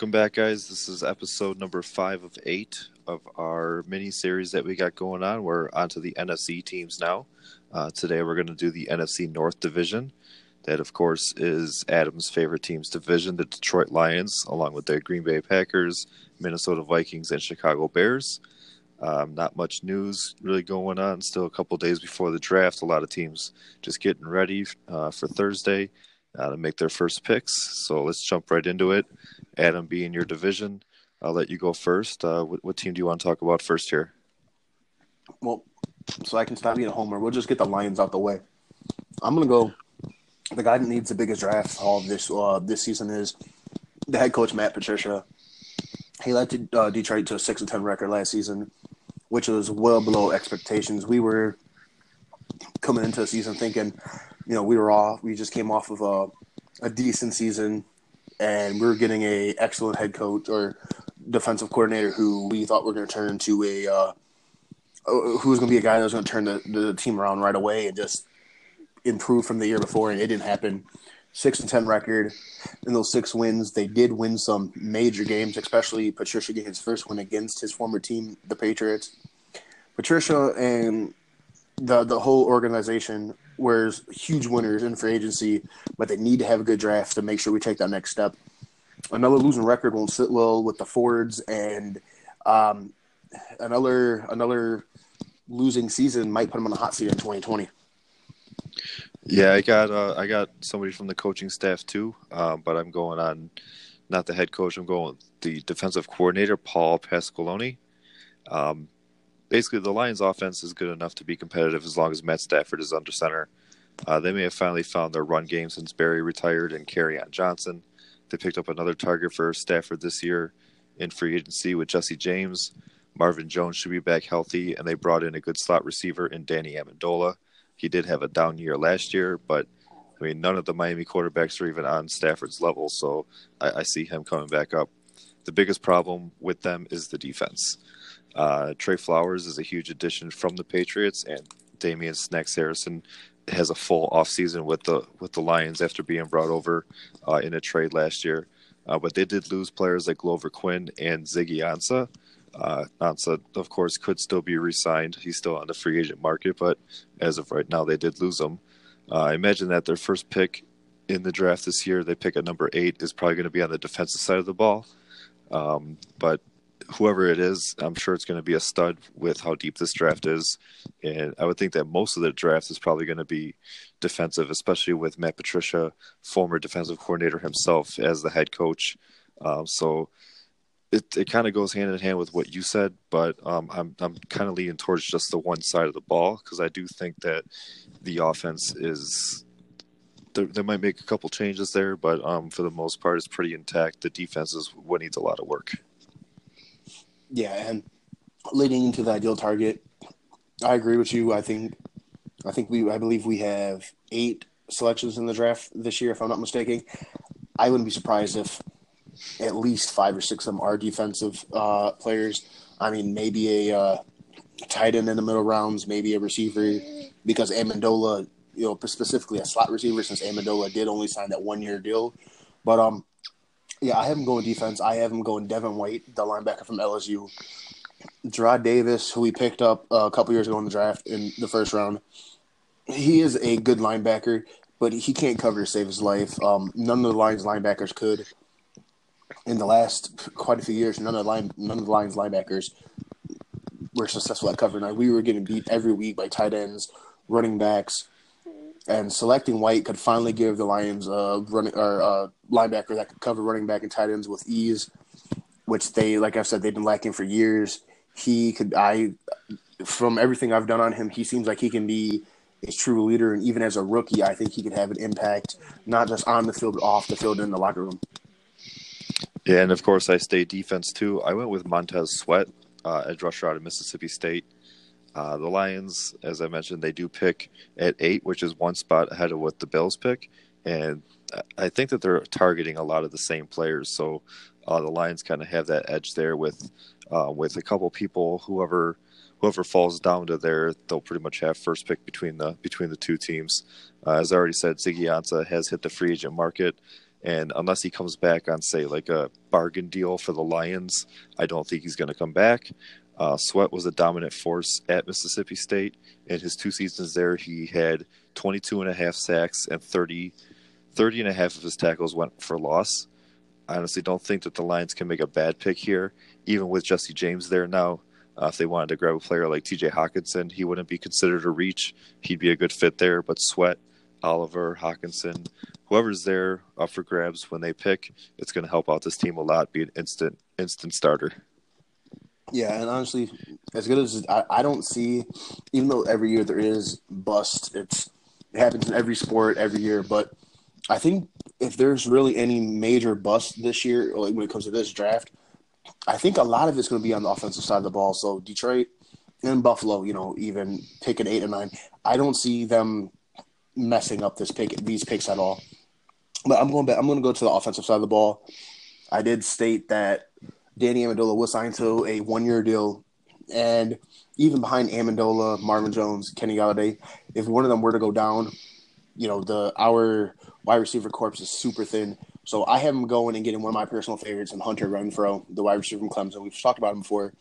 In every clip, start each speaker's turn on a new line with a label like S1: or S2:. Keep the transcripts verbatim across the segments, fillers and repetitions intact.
S1: Welcome back, guys. This is episode number five of eight of our mini series that we got going on. We're onto the N F C teams now. Uh, today, we're going to do the N F C North Division. That, of course, is Adam's favorite team's division, the Detroit Lions, along with the Green Bay Packers, Minnesota Vikings, and Chicago Bears. Um, not much news really going on. Still a couple days before the draft. A lot of teams just getting ready uh, for Thursday uh, to make their first picks. So let's jump right into it. Adam, be in your division. I'll let you go first. Uh, what, what team do you want to talk about first here?
S2: Well, so I can stop being a homer. We'll just get the Lions out the way. I'm going to go. The guy that needs the biggest draft all of this uh, this season is the head coach, Matt Patricia. He led uh, Detroit to a six and ten record last season, which was well below expectations. We were coming into the season thinking, you know, we were off. We just came off of a, a decent season, and we were getting a excellent head coach or defensive coordinator who we thought were going to turn into a uh, who was going to be a guy that was going to turn the, the team around right away and just improve from the year before, and it didn't happen. Six and ten record. In those six wins, they did win some major games, especially Patricia getting his first win against his former team, the Patriots. Patricia and the the whole organization were huge winners in free agency, but they need to have a good draft to make sure we take that next step. Another losing record won't sit well with the Fords, and um, another another losing season might put them on the hot seat in twenty twenty.
S1: Yeah, I got uh, I got somebody from the coaching staff too, uh, but I'm going on not the head coach. I'm going with the defensive coordinator, Paul Pasqualoni. Um, basically, the Lions' offense is good enough to be competitive as long as Matt Stafford is under center. Uh, they may have finally found their run game since Barry retired and Kerryon Johnson. They picked up another target for Stafford this year in free agency with Jesse James. Marvin Jones should be back healthy, and they brought in a good slot receiver in Danny Amendola. He did have a down year last year, but, I mean, none of the Miami quarterbacks are even on Stafford's level, so I, I see him coming back up. The biggest problem with them is the defense. Uh, Trey Flowers is a huge addition from the Patriots, and Damian Snacks Harrison has a full offseason with the with the Lions after being brought over uh, in a trade last year. Uh, but they did lose players like Glover Quinn and Ziggy Ansah. Uh, Ansah, of course, could still be re-signed. He's still on the free agent market, but as of right now, they did lose him. Uh, I imagine that their first pick in the draft this year, they pick at number eight, is probably going to be on the defensive side of the ball. Um, but whoever it is, I'm sure it's going to be a stud with how deep this draft is. And I would think that most of the draft is probably going to be defensive, especially with Matt Patricia, former defensive coordinator himself, as the head coach. Um, so it it kind of goes hand in hand with what you said, but um, I'm I'm kind of leaning towards just the one side of the ball because I do think that the offense is they, they might make a couple changes there, but um, for the most part, it's pretty intact. The defense is what needs a lot of work.
S2: Yeah, and leading into the ideal target, I agree with you. I think, I think we, I believe we have eight selections in the draft this year, if I'm not mistaken. I wouldn't be surprised if at least five or six of them are defensive uh, players. I mean, maybe a uh, tight end in the middle rounds, maybe a receiver, because Amendola, you know, specifically a slot receiver, since Amendola did only sign that one-year deal. But um. Yeah, I have him going defense. I have him going Devin White, the linebacker from L S U. Gerard Davis, who we picked up uh, a couple years ago in the draft in the first round. He is a good linebacker, but he can't cover to save his life. Um, none of the Lions linebackers could. In the last quite a few years, none of the, line, none of the Lions linebackers were successful at covering. Like, we were getting beat every week by tight ends, running backs. And selecting White could finally give the Lions a running or a linebacker that could cover running back and tight ends with ease, which they, like I've said, they've been lacking for years. He could, I, from everything I've done on him, he seems like he can be a true leader. And even as a rookie, I think he could have an impact, not just on the field, but off the field in the locker room.
S1: Yeah, and of course, I stay defense too. I went with Montez Sweat, uh, edge rusher out of Mississippi State. Uh, the Lions, as I mentioned, they do pick at eight, which is one spot ahead of what the Bills pick. And I think that they're targeting a lot of the same players. So uh, the Lions kind of have that edge there with uh, with a couple people. Whoever whoever falls down to there, they'll pretty much have first pick between the between the two teams. Uh, as I already said, Ziggy Ansah has hit the free agent market. And unless he comes back on, say, like a bargain deal for the Lions, I don't think he's going to come back. Uh, Sweat was a dominant force at Mississippi State. In his two seasons there, he had twenty-two and a half sacks and thirty, thirty and a half of his tackles went for loss. I honestly don't think that the Lions can make a bad pick here, even with Jesse James there now. Uh, if they wanted to grab a player like T J Hawkinson, he wouldn't be considered a reach. He'd be a good fit there. But Sweat, Oliver, Hawkinson, whoever's there up for grabs when they pick, it's going to help out this team a lot, be an instant instant starter.
S2: Yeah, and honestly, as good as I, I don't see, even though every year there is bust, it's it happens in every sport every year. But I think if there's really any major bust this year, like when it comes to this draft, I think a lot of it's going to be on the offensive side of the ball. So Detroit and Buffalo, you know, even picking eight and nine, I don't see them messing up this pick, these picks at all. But I'm going back. I'm going to go to the offensive side of the ball. I did state that Danny Amendola was signed to a one-year deal, and even behind Amendola, Marvin Jones, Kenny Golladay, if one of them were to go down, you know, the our wide receiver corps is super thin. So I have him going and getting one of my personal favorites, and Hunter Renfrow, the wide receiver from Clemson. We've talked about him before,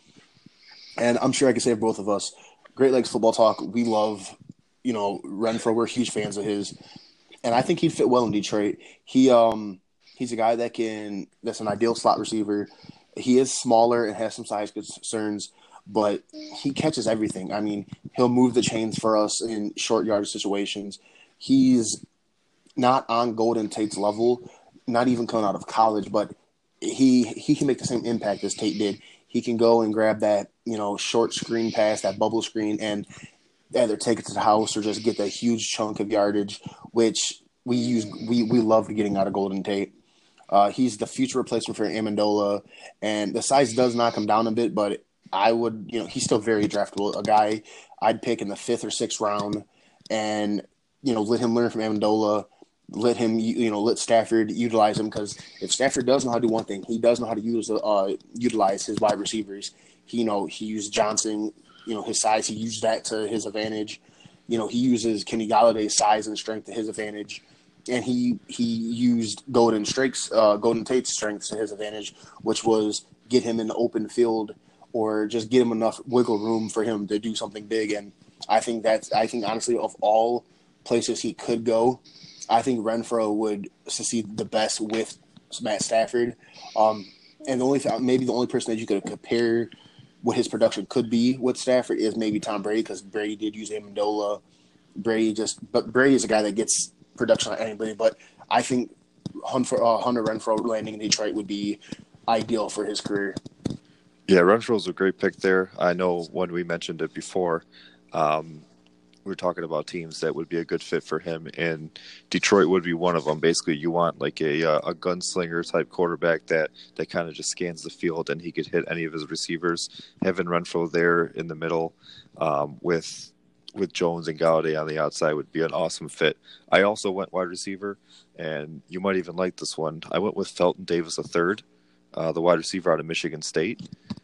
S2: and I'm sure I can say both of us. Great Lakes Football Talk. We love, you know, Renfrow. We're huge fans of his, and I think he'd fit well in Detroit. He um he's a guy that can that's an ideal slot receiver. He is smaller and has some size concerns, but he catches everything. I mean, he'll move the chains for us in short yardage situations. He's not on Golden Tate's level, not even coming out of college, but he he can make the same impact as Tate did. He can go and grab that, you know, short screen pass, that bubble screen, and either take it to the house or just get that huge chunk of yardage, which we use we we loved getting out of Golden Tate. Uh, he's the future replacement for Amendola, and the size does knock him down a bit, but I would, you know, he's still very draftable. A guy I'd pick in the fifth or sixth round, and you know, let him learn from Amendola. Let him, you know, let Stafford utilize him, because if Stafford does know how to do one thing, he does know how to use uh, utilize his wide receivers. He, you know, he used Johnson, you know, his size. He used that to his advantage. You know, he uses Kenny Galladay's size and strength to his advantage. And he he used Golden Strake's, uh, Golden Tate's strengths to his advantage, which was get him in the open field or just get him enough wiggle room for him to do something big. And I think that's I think honestly of all places he could go, I think Renfrow would succeed the best with Matt Stafford. Um, and the only maybe the only person that you could compare what his production could be with Stafford is maybe Tom Brady, because Brady did use Amendola. Brady just but Brady is a guy that gets production on anybody, but I think Hunter, uh, Hunter Renfrow landing in Detroit would be ideal for his career.
S1: Yeah, Renfrow's a great pick there. I know when we mentioned it before, um, we were talking about teams that would be a good fit for him, and Detroit would be one of them. Basically, you want like a uh, a gunslinger type quarterback that, that kind of just scans the field and he could hit any of his receivers. Having Renfrow there in the middle um, with with Jones and Galladay on the outside would be an awesome fit. I also went wide receiver, and you might even like this one. I went with Felton Davis the third, uh, the wide receiver out of Michigan State.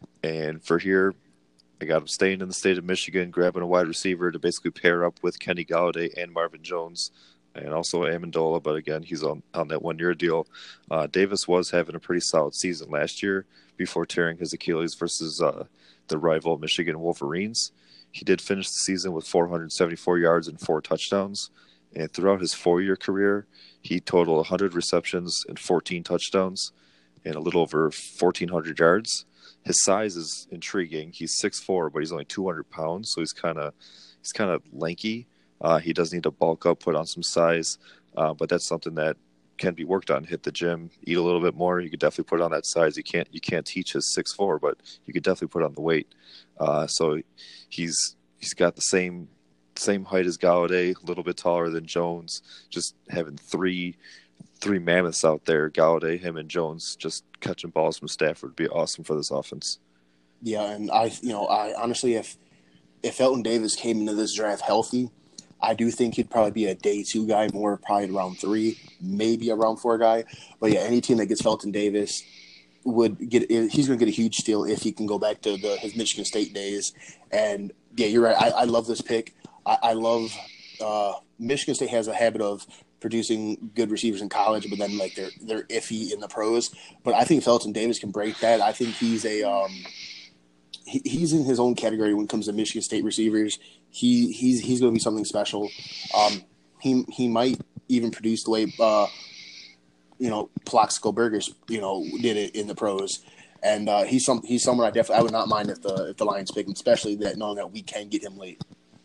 S1: And for here, I got him staying in the state of Michigan, grabbing a wide receiver to basically pair up with Kenny Galladay and Marvin Jones, and also Amendola. But again, he's on, on that one-year deal. Uh, Davis was having a pretty solid season last year before tearing his Achilles versus uh, the rival Michigan Wolverines. He did finish the season with four hundred seventy-four yards and four touchdowns. And throughout his four-year career, he totaled one hundred receptions and fourteen touchdowns and a little over fourteen hundred yards. His size is intriguing. He's six foot four, but he's only two hundred pounds, so he's kind of he's kind of lanky. Uh, he does need to bulk up, put on some size, uh, but that's something that can be worked on. Hit the gym, eat a little bit more. You could definitely put on that size. You can't you can't teach his six foot four, but you could definitely put on the weight. Uh, so he's he's got the same same height as Galladay, a little bit taller than Jones. Just having three three mammoths out there, Galladay, him, and Jones, just catching balls from Stafford would be awesome for this offense.
S2: Yeah, and I you know I honestly if if Felton Davis came into this draft healthy, I do think he'd probably be a day two guy, more probably around three, maybe a round four guy. But yeah, any team that gets Felton Davis would get he's going to get a huge steal if he can go back to the his Michigan State days. And yeah, you're right. I, I love this pick. I, I love uh, Michigan State has a habit of producing good receivers in college, but then like they're they're iffy in the pros. But I think Felton Davis can break that. I think he's a um, he, he's in his own category when it comes to Michigan State receivers. He he's he's going to be something special. Um, he he might even produce the way uh, you know Plaxico Burgess you know did it in the pros. And uh, he's some he's someone I definitely I would not mind if the if the Lions pick him, especially that knowing that we can get him late.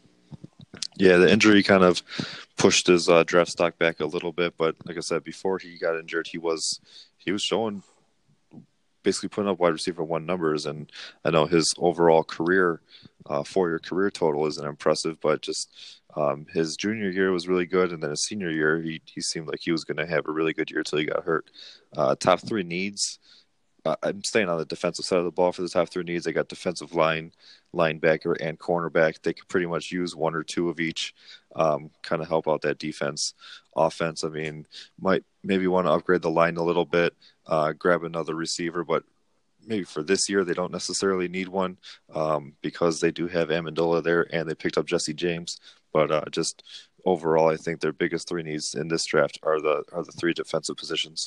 S1: Yeah, the injury kind of pushed his uh, draft stock back a little bit, but like I said, before he got injured, he was he was showing basically putting up wide receiver one numbers, and I know his overall career, uh, four year career total isn't impressive, but just um, his junior year was really good, and then his senior year, he he seemed like he was going to have a really good year until he got hurt. Uh, top three needs. Uh, I'm staying on the defensive side of the ball for the top three needs. They got defensive line, linebacker, and cornerback. They could pretty much use one or two of each, um, kind of help out that defense. Offense, I mean, might maybe want to upgrade the line a little bit, uh, grab another receiver, but maybe for this year they don't necessarily need one um, because they do have Amendola there and they picked up Jesse James. But uh, just overall, I think their biggest three needs in this draft are the are the three defensive positions.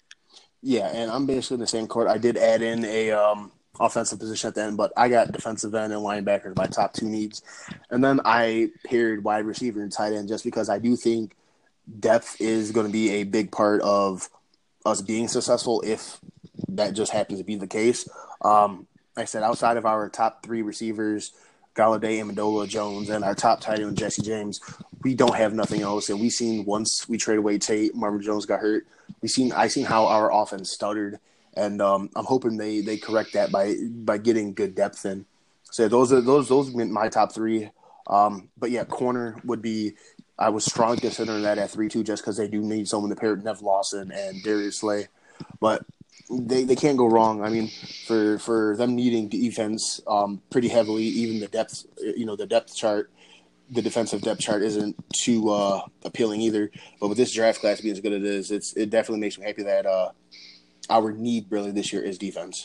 S2: Yeah, and I'm basically in the same court. I did add in a um, offensive position at the end, but I got defensive end and linebacker as my top two needs. And then I paired wide receiver and tight end just because I do think depth is going to be a big part of us being successful if that just happens to be the case. Um, like I said, outside of our top three receivers, Galladay, Amendola, Jones, and our top tight end, Jesse James, we don't have nothing else. And we seen once we trade away Tate, Marvin Jones got hurt. We seen I seen how our offense stuttered, and um, I'm hoping they, they correct that by by getting good depth in. So those are those those are my top three. Um, but yeah, corner would be. I was strongly considering that at three two just because they do need someone to pair Nev Lawson and Darius Slay, but they they can't go wrong. I mean, for for them needing defense um, pretty heavily, even the depth you know the depth chart. The defensive depth chart isn't too uh, appealing either. But with this draft class being as good as it is, it's, it definitely makes me happy that uh, our need really this year is defense.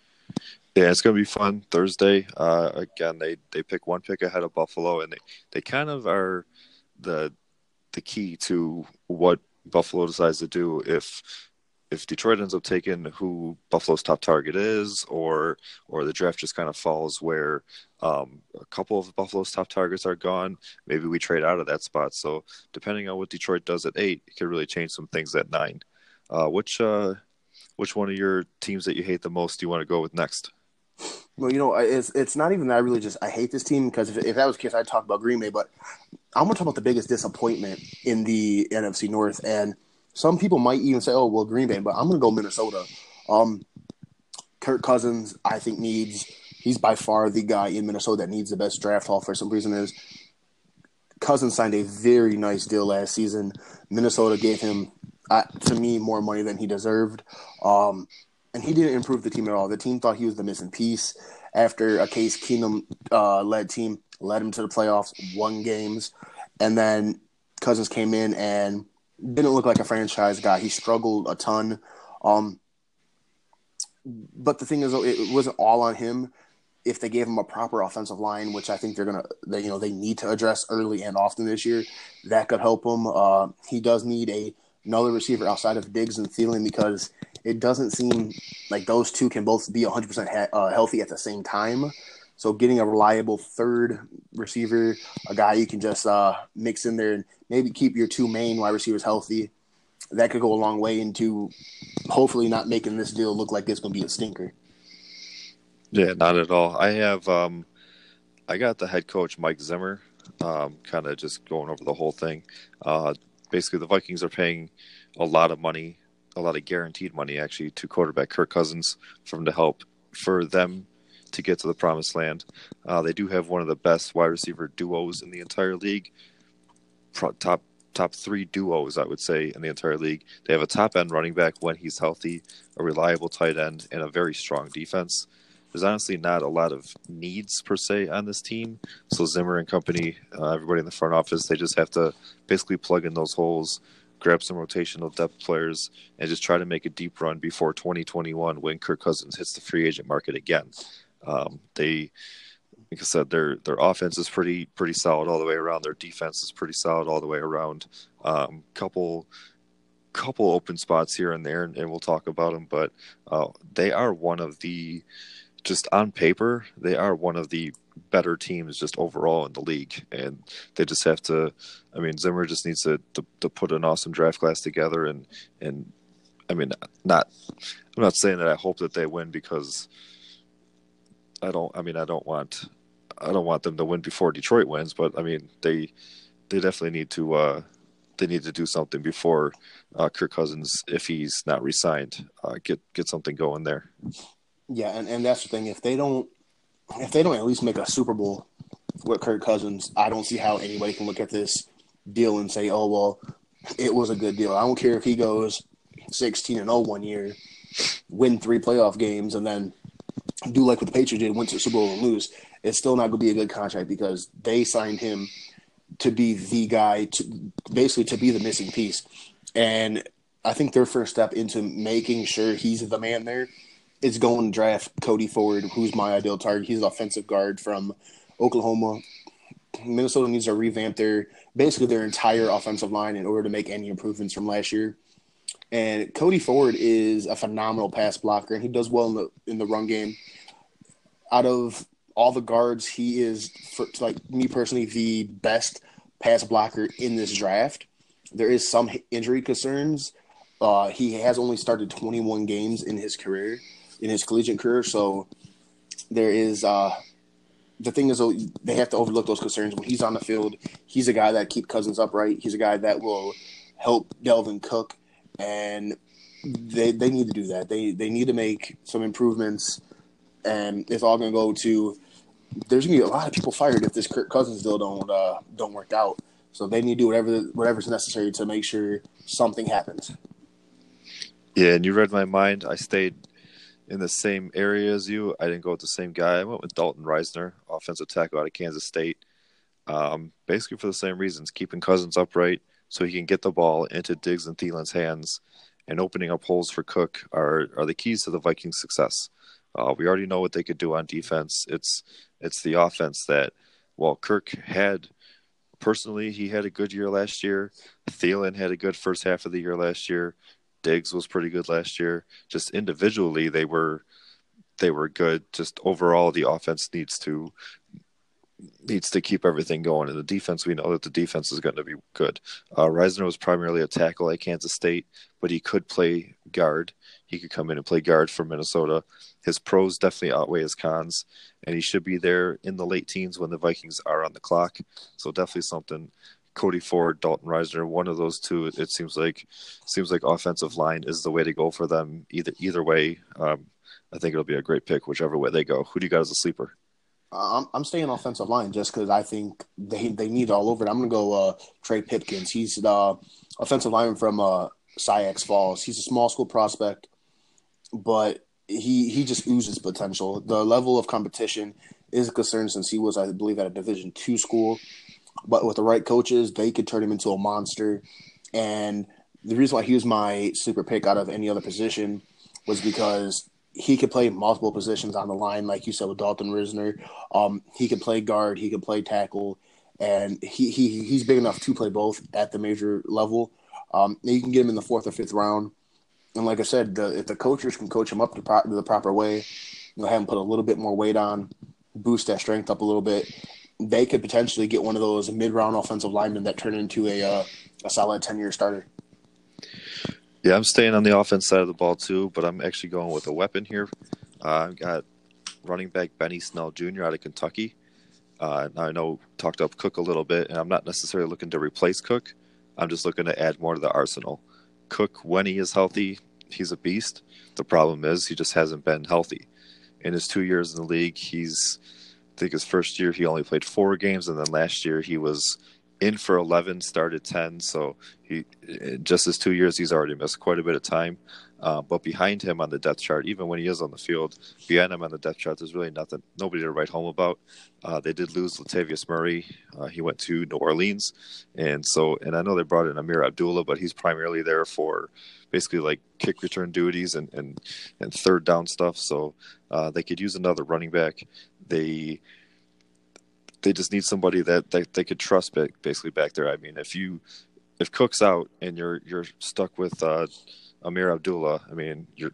S1: Yeah, it's going to be fun Thursday. Uh, again, they, they pick one pick ahead of Buffalo, and they, they kind of are the the key to what Buffalo decides to do if if Detroit ends up taking who Buffalo's top target is, or or the draft just kind of falls where um, a couple of Buffalo's top targets are gone, maybe we trade out of that spot. So depending on what Detroit does at eight, it could really change some things at nine. Uh, which uh, which one of your teams that you hate the most do you want to go with next?
S2: Well, you know, it's it's not even that I really just I hate this team because if, if that was the case, I'd talk about Green Bay. But I'm going to talk about the biggest disappointment in the N F C North, and some people might even say, "Oh, well, Green Bay," but I'm going to go Minnesota. Um, Kirk Cousins, I think needs. He's by far the guy in Minnesota that needs the best draft haul for some reason. Is Cousins signed a very nice deal last season. Minnesota gave him, uh, to me, more money than he deserved. Um, and he didn't improve the team at all. The team thought he was the missing piece after a Case Keenum uh, led team led him to the playoffs, won games, and then Cousins came in and didn't look like a franchise guy. He struggled a ton. Um, but the thing is, it wasn't all on him. If they gave him a proper offensive line, which I think they're gonna, they, you know, they need to address early and often this year, that could help him. Uh, he does need a another receiver outside of Diggs and Thielen because it doesn't seem like those two can both be one hundred percent ha- uh, healthy at the same time. So getting a reliable third receiver, a guy you can just uh, mix in there and maybe keep your two main wide receivers healthy, that could go a long way into hopefully not making this deal look like it's going to be a stinker.
S1: Yeah, not at all. I have, um, I got the head coach, Mike Zimmer, um, kind of just going over the whole thing. Uh, basically, the Vikings are paying a lot of money, a lot of guaranteed money, actually, to quarterback Kirk Cousins for him to help for them to get to the promised land. Uh, they do have one of the best wide receiver duos in the entire league. Pro- top top three duos, I would say, in the entire league. They have a top end running back when he's healthy, a reliable tight end, and a very strong defense. There's honestly not a lot of needs per se on this team. So Zimmer and company, uh, everybody in the front office, they just have to basically plug in those holes, grab some rotational depth players, and just try to make a deep run before twenty twenty-one when Kirk Cousins hits the free agent market again. Um, they, like I said, their their offense is pretty pretty solid all the way around. Their defense is pretty solid all the way around. Um, couple couple open spots here and there, and, and we'll talk about them. But uh, they are one of the just on paper, they are one of the better teams just overall in the league, and they just have to. I mean, Zimmer just needs to to, to put an awesome draft class together, and and I mean, not. I'm not saying that I hope that they win because I don't. I mean, I don't want. I don't want them to win before Detroit wins, but I mean, they they definitely need to. Uh, they need to do something before uh, Kirk Cousins, if he's not re-signed, uh, get get something going there.
S2: Yeah, and, and that's the thing. If they don't, if they don't at least make a Super Bowl with Kirk Cousins, I don't see how anybody can look at this deal and say, "Oh well, it was a good deal." I don't care if he goes sixteen and oh one year, win three playoff games, and then do like what the Patriots did, win to the Super Bowl and lose. It's still not going to be a good contract because they signed him to be the guy, to basically to be the missing piece. And I think their first step into making sure he's the man there is going to draft Cody Ford, who's my ideal target. He's an offensive guard from Oklahoma. Minnesota needs to revamp their basically their entire offensive line in order to make any improvements from last year. And Cody Ford is a phenomenal pass blocker, and he does well in the in the run game. Out of all the guards, he is, for, like me personally, the best pass blocker in this draft. There is some injury concerns. Uh, he has only started twenty-one games in his career, in his collegiate career. So there is uh, the thing is they have to overlook those concerns. When he's on the field, he's a guy that keeps Cousins upright. He's a guy that will help Delvin Cook, and they they need to do that. They they need to make some improvements, and it's all going to go to. There's going to be a lot of people fired if this Kirk Cousins deal don't uh, don't work out. So they need to do whatever whatever's necessary to make sure something happens.
S1: Yeah, and you read my mind. I stayed in the same area as you. I didn't go with the same guy. I went with Dalton Reisner, offensive tackle out of Kansas State. Um, basically for the same reasons, keeping Cousins upright so he can get the ball into Diggs and Thielen's hands, and opening up holes for Cook are are the keys to the Vikings' success. Uh, we already know what they could do on defense. It's it's the offense that, well, Kirk had personally, he had a good year last year. Thielen had a good first half of the year last year. Diggs was pretty good last year. Just individually, they were they were good. Just overall, the offense needs to needs to keep everything going. And the defense, we know that the defense is going to be good. Uh, Reisner was primarily a tackle at Kansas State, but he could play guard. He could come in and play guard for Minnesota. His pros definitely outweigh his cons, and he should be there in the late teens when the Vikings are on the clock. So definitely something. Cody Ford, Dalton Reisner, one of those two. It seems like seems like offensive line is the way to go for them. Either either way, um, I think it'll be a great pick, whichever way they go. Who do you got as a sleeper?
S2: I'm I'm staying offensive line just because I think they they need it all over it. I'm gonna go uh, Trey Pipkins. He's the offensive lineman from uh, Sioux Falls. He's a small school prospect, but he he just oozes potential. The level of competition is a concern since he was, I believe, at a Division two school. But with the right coaches, they could turn him into a monster. And the reason why he was my sleeper pick out of any other position was because he could play multiple positions on the line, like you said with Dalton Risner. Um, he could play guard, he could play tackle, and he, he he's big enough to play both at the major level. Um, you can get him in the fourth or fifth round. And like I said, the, if the coaches can coach him up the, pro- the proper way, you know, have him put a little bit more weight on, boost that strength up a little bit, they could potentially get one of those mid-round offensive linemen that turn into a uh, a solid ten-year starter.
S1: Yeah, I'm staying on the offense side of the ball too, but I'm actually going with a weapon here. Uh, I've got running back Benny Snell Junior out of Kentucky. Uh, I know talked up Cook a little bit, and I'm not necessarily looking to replace Cook. I'm just looking to add more to the arsenal. Cook, when he is healthy, he's a beast. The problem is he just hasn't been healthy. In his two years in the league, he's I think his first year he only played four games, and then last year he was in for eleven, started ten. So he just his two years he's already missed quite a bit of time. Uh, but behind him on the depth chart, even when he is on the field, behind him on the depth chart, there's really nothing, nobody to write home about. Uh, they did lose Latavius Murray. Uh, he went to New Orleans, and so and I know they brought in Amir Abdullah, but he's primarily there for basically like kick return duties and and, and third down stuff. So uh, they could use another running back. They they just need somebody that, that they could trust back, basically back there. I mean, if you if Cook's out and you're you're stuck with uh, Amir Abdullah, I mean, you're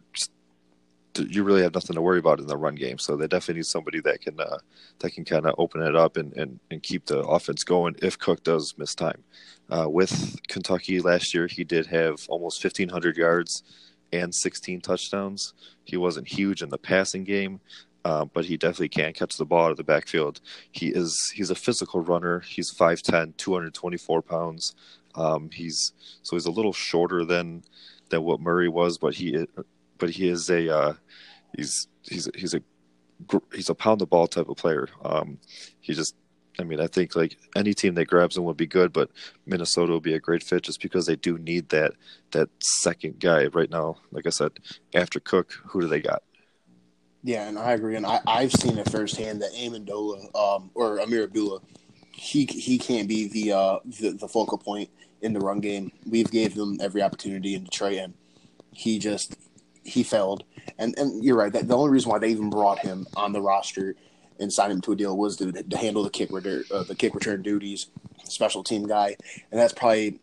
S1: you really have nothing to worry about in the run game. So they definitely need somebody that can uh, that can kind of open it up and, and, and keep the offense going if Cook does miss time. Uh, with Kentucky last year, he did have almost fifteen hundred yards and sixteen touchdowns. He wasn't huge in the passing game, uh, but he definitely can catch the ball out of the backfield. He is he's a physical runner. He's five ten, two hundred twenty-four pounds. Um, he's so he's a little shorter than than what Murray was, but he but he is a uh, he's he's he's a he's a pound the ball type of player. Um, he just I mean I think like any team that grabs him would be good, but Minnesota will be a great fit just because they do need that that second guy right now. Like I said, after Cook, who do they got?
S2: Yeah, and I agree, and I, I've seen it firsthand that Amendola um, or Amir Abdullah, he he can't be the, uh, the the focal point in the run game. We've gave him every opportunity in Detroit, and he just he failed. And and you're right. That the only reason why they even brought him on the roster and signed him to a deal was to, to handle the kick return, uh, the kick return duties, special team guy, and that's probably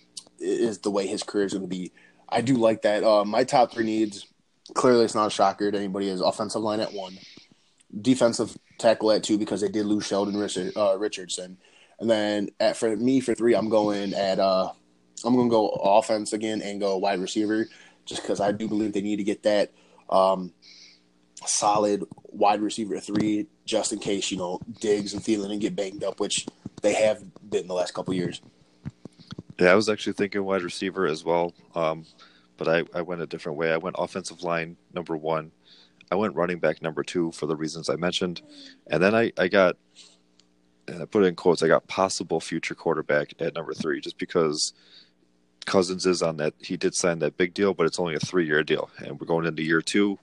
S2: is the way his career is going to be. I do like that. Uh, my top three needs. Clearly, it's not a shocker to anybody. Is offensive line at one, defensive tackle at two because they did lose Sheldon Richard, uh, Richardson, and then at for me for three, I'm going at uh, I'm going to go offense again and go wide receiver just because I do believe they need to get that um, solid wide receiver three just in case you know Diggs and Thielen and get banged up, which they have been the last couple of years.
S1: Yeah, I was actually thinking wide receiver as well. Um, But I, I went a different way. I went offensive line number one. I went running back number two for the reasons I mentioned. And then I, I got, and I put it in quotes, I got possible future quarterback at number three just because Cousins is on that. He did sign that big deal, but it's only a three-year deal. And we're going into year two.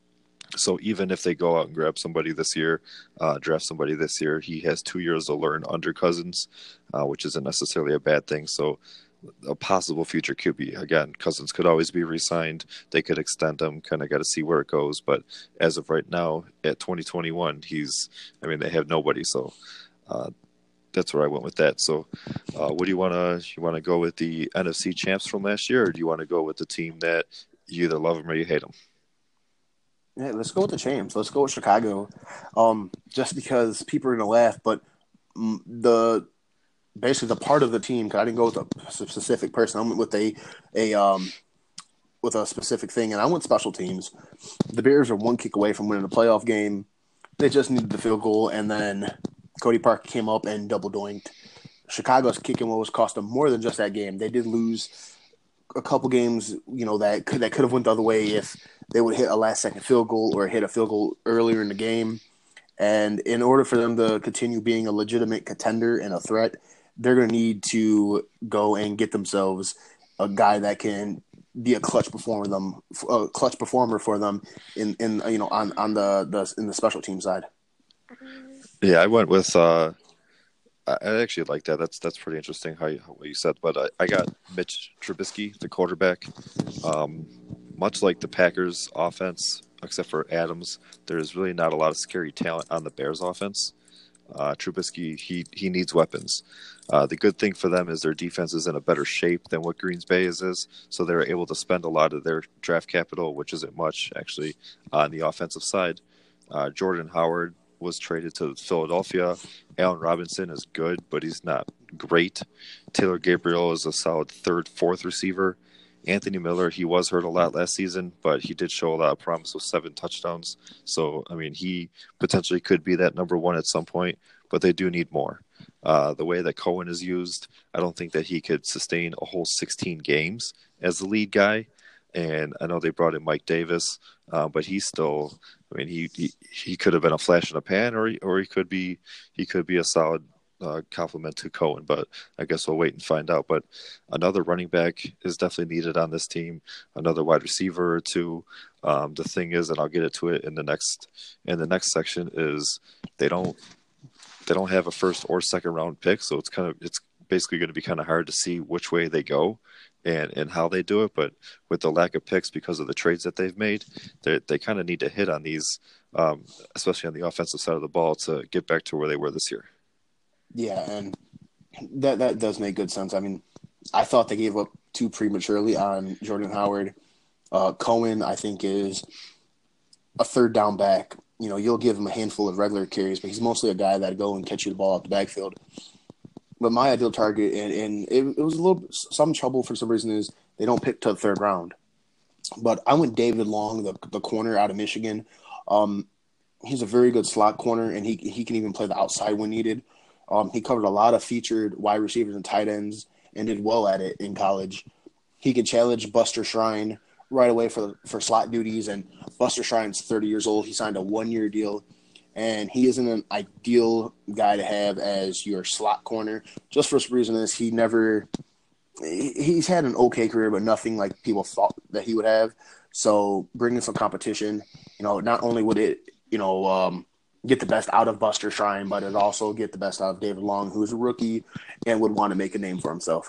S1: So even if they go out and grab somebody this year, uh, draft somebody this year, he has two years to learn under Cousins, uh, which isn't necessarily a bad thing. So a possible future Q B. Again, Cousins could always be re-signed. They could extend him. Kind of got to see where it goes. But as of right now, at twenty twenty-one, he's. I mean, they have nobody. So uh, that's where I went with that. So, uh, what do you want to? You want to go with the N F C champs from last year, or do you want to go with the team that you either love them or you hate them?
S2: Yeah, let's go with the champs. Let's go with Chicago. Um, just because people are gonna laugh, but the basically the part of the team, because I didn't go with a specific person. I went with a a um with a specific thing, and I went special teams. The Bears are one kick away from winning a playoff game. They just needed the field goal, and then Cody Parker came up and double doinked. Chicago's kicking was cost them more than just that game. They did lose a couple games, you know, that could that could have went the other way if they would hit a last second field goal or hit a field goal earlier in the game. And in order for them to continue being a legitimate contender and a threat, they're going to need to go and get themselves a guy that can be a clutch performer them a clutch performer for them in, in you know on, on the, the in the special team side.
S1: Yeah, I went with uh, I actually like that. That's that's pretty interesting how you, what you said. But I, I got Mitch Trubisky, the quarterback. Um, much like the Packers offense, except for Adams, there's really not a lot of scary talent on the Bears offense. Uh, Trubisky, he he needs weapons. Uh, the good thing for them is their defense is in a better shape than what Green Bay's is, so they're able to spend a lot of their draft capital, which isn't much actually, on the offensive side. Uh, Jordan Howard was traded to Philadelphia. Allen Robinson is good, but he's not great. Taylor Gabriel is a solid third, fourth receiver. Anthony Miller, he was hurt a lot last season, but he did show a lot of promise with seven touchdowns. So, I mean, he potentially could be that number one at some point, but they do need more. Uh, the way that Cohen is used, I don't think that he could sustain a whole sixteen games as the lead guy. And I know they brought in Mike Davis, uh, but he's still. I mean, he, he he could have been a flash in a pan, or he, or he could be he could be a solid uh, compliment to Cohen. But I guess we'll wait and find out. But another running back is definitely needed on this team. Another wide receiver or two. Um, the thing is, and I'll get into it in the next in the next section, is they don't they don't have a first or second round pick, so it's kind of it's basically going to be kind of hard to see which way they go. And, and how they do it, but with the lack of picks because of the trades that they've made, they they kind of need to hit on these, um, especially on the offensive side of the ball, to get back to where they were this year.
S2: Yeah, and that that does make good sense. I mean, I thought they gave up too prematurely on Jordan Howard. Uh, Cohen, I think, is a third down back. You know, you'll give him a handful of regular carries, but he's mostly a guy that go and catch you the ball out the backfield. But my ideal target, and, and it, it was a little some trouble for some reason, is they don't pick to the third round. But I went David Long, the the corner out of Michigan. Um, he's a very good slot corner, and he he can even play the outside when needed. Um, he covered a lot of featured wide receivers and tight ends and did well at it in college. He could challenge Buster Shrine right away for for slot duties, and Buster Shrine's thirty years old. He signed a one-year deal, and he isn't an ideal guy to have as your slot corner. Just for some reason is he never – he's had an okay career, but nothing like people thought that he would have. So bringing some competition, you know, not only would it, you know, um, get the best out of Buster Shrine, but it also get the best out of David Long, who's a rookie and would want to make a name for himself.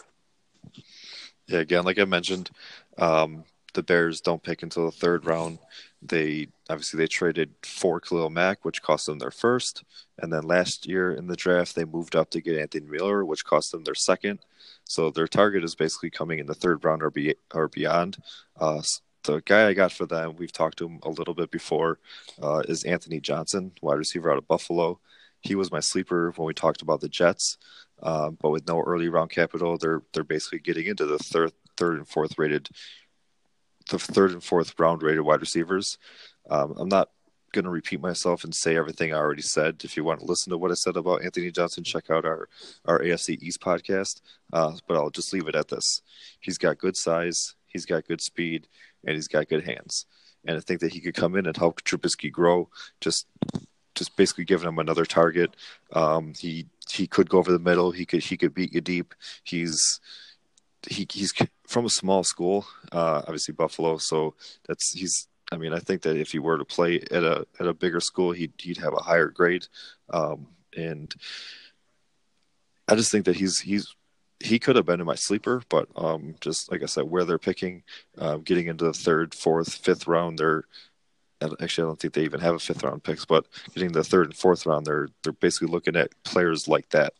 S1: Yeah, again, like I mentioned, um, the Bears don't pick until the third round. They obviously they traded for Khalil Mack, which cost them their first, and then last year in the draft they moved up to get Anthony Miller, which cost them their second. So their target is basically coming in the third round or be or beyond. Uh, the guy I got for them, we've talked to him a little bit before, uh, is Anthony Johnson, wide receiver out of Buffalo. He was my sleeper when we talked about the Jets, um, but with no early round capital, they're they're basically getting into the third third and fourth rated. The third and fourth round rated wide receivers. Um, I'm not going to repeat myself and say everything I already said. If you want to listen to what I said about Anthony Johnson, check out our, our A F C East podcast. Uh, but I'll just leave it at this. He's got good size, he's got good speed, and he's got good hands. And I think that he could come in and help Trubisky grow, just just basically giving him another target. Um, he he could go over the middle. He could he could beat you deep. He's He he's from a small school, uh, obviously Buffalo. So that's he's. I mean, I think that if he were to play at a at a bigger school, he'd he'd have a higher grade. Um, and I just think that he's he's he could have been in my sleeper, but um, just like I said, where they're picking, um, getting into the third, fourth, fifth round, they're actually I don't think they even have a fifth round picks, but getting the third and fourth round, they're they're basically looking at players like that.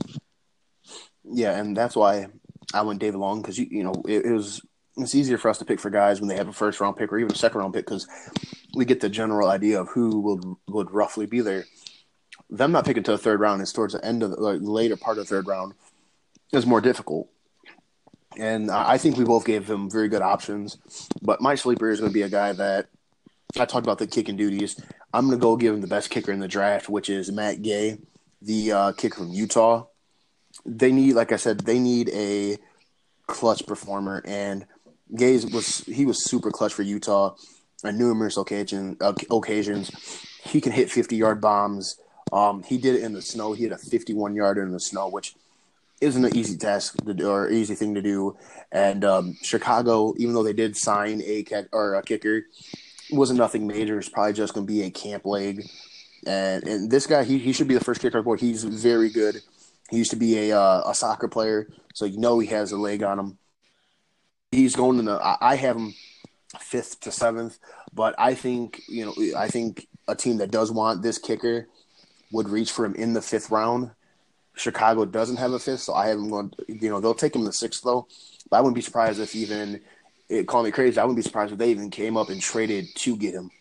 S2: Yeah, and that's why I went David Long because you you know it, it was it's easier for us to pick for guys when they have a first round pick or even a second round pick because we get the general idea of who would would roughly be there. Them not picking to the third round is towards the end of the like, later part of the third round is more difficult, and I think we both gave them very good options. But my sleeper is going to be a guy that I talked about the kicking duties. I'm going to go give him the best kicker in the draft, which is Matt Gay, the uh, kicker from Utah. They need, like I said, they need a clutch performer, and Gaze was he was super clutch for Utah on numerous occasion, uh, occasions. He can hit fifty-yard bombs. Um, he did it in the snow. He hit a fifty-one-yarder in the snow, which isn't an easy task to do, or easy thing to do. And um, Chicago, even though they did sign a kick, or a kicker, it wasn't nothing major. It's probably just going to be a camp leg. And and this guy, he he should be the first kicker on board. He's very good. He used to be a uh, a soccer player, so you know he has a leg on him. He's going in the. I have him fifth to seventh, but I think you know I think a team that does want this kicker would reach for him in the fifth round. Chicago doesn't have a fifth, so I have him going. You know they'll take him in the sixth though. But I wouldn't be surprised if even it call me crazy. I wouldn't be surprised if they even came up and traded to get him.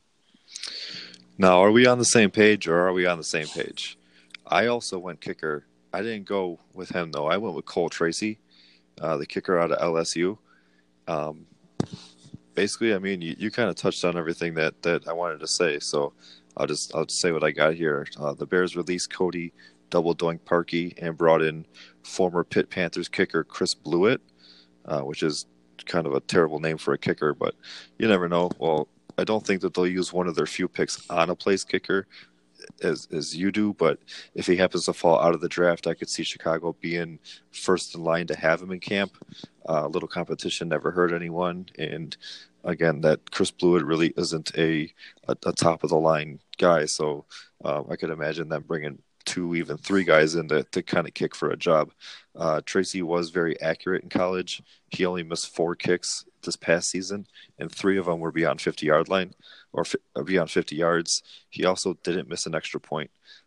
S1: Now, are we on the same page or are we on the same page? I also went kicker. I didn't go with him though. I went with Cole Tracy, uh, the kicker out of L S U. Um, basically, I mean, you, you kind of touched on everything that, that I wanted to say. So I'll just I'll just say what I got here. Uh, the Bears released Cody Double Doink Parkey and brought in former Pitt Panthers kicker Chris Blewett, uh, which is kind of a terrible name for a kicker, but you never know. Well, I don't think that they'll use one of their few picks on a place kicker as as you do, but if he happens to fall out of the draft, I could see Chicago being first in line to have him in camp. Uh, a little competition never hurt anyone, and again, that Chris Blewett really isn't a a, a top of the line guy, so um, I could imagine them bringing two, even three guys in to, to kind of kick for a job. Uh, Tracy was very accurate in college. He only missed four kicks this past season, and three of them were beyond fifty-yard line or fi- beyond fifty yards. He also didn't miss an extra point.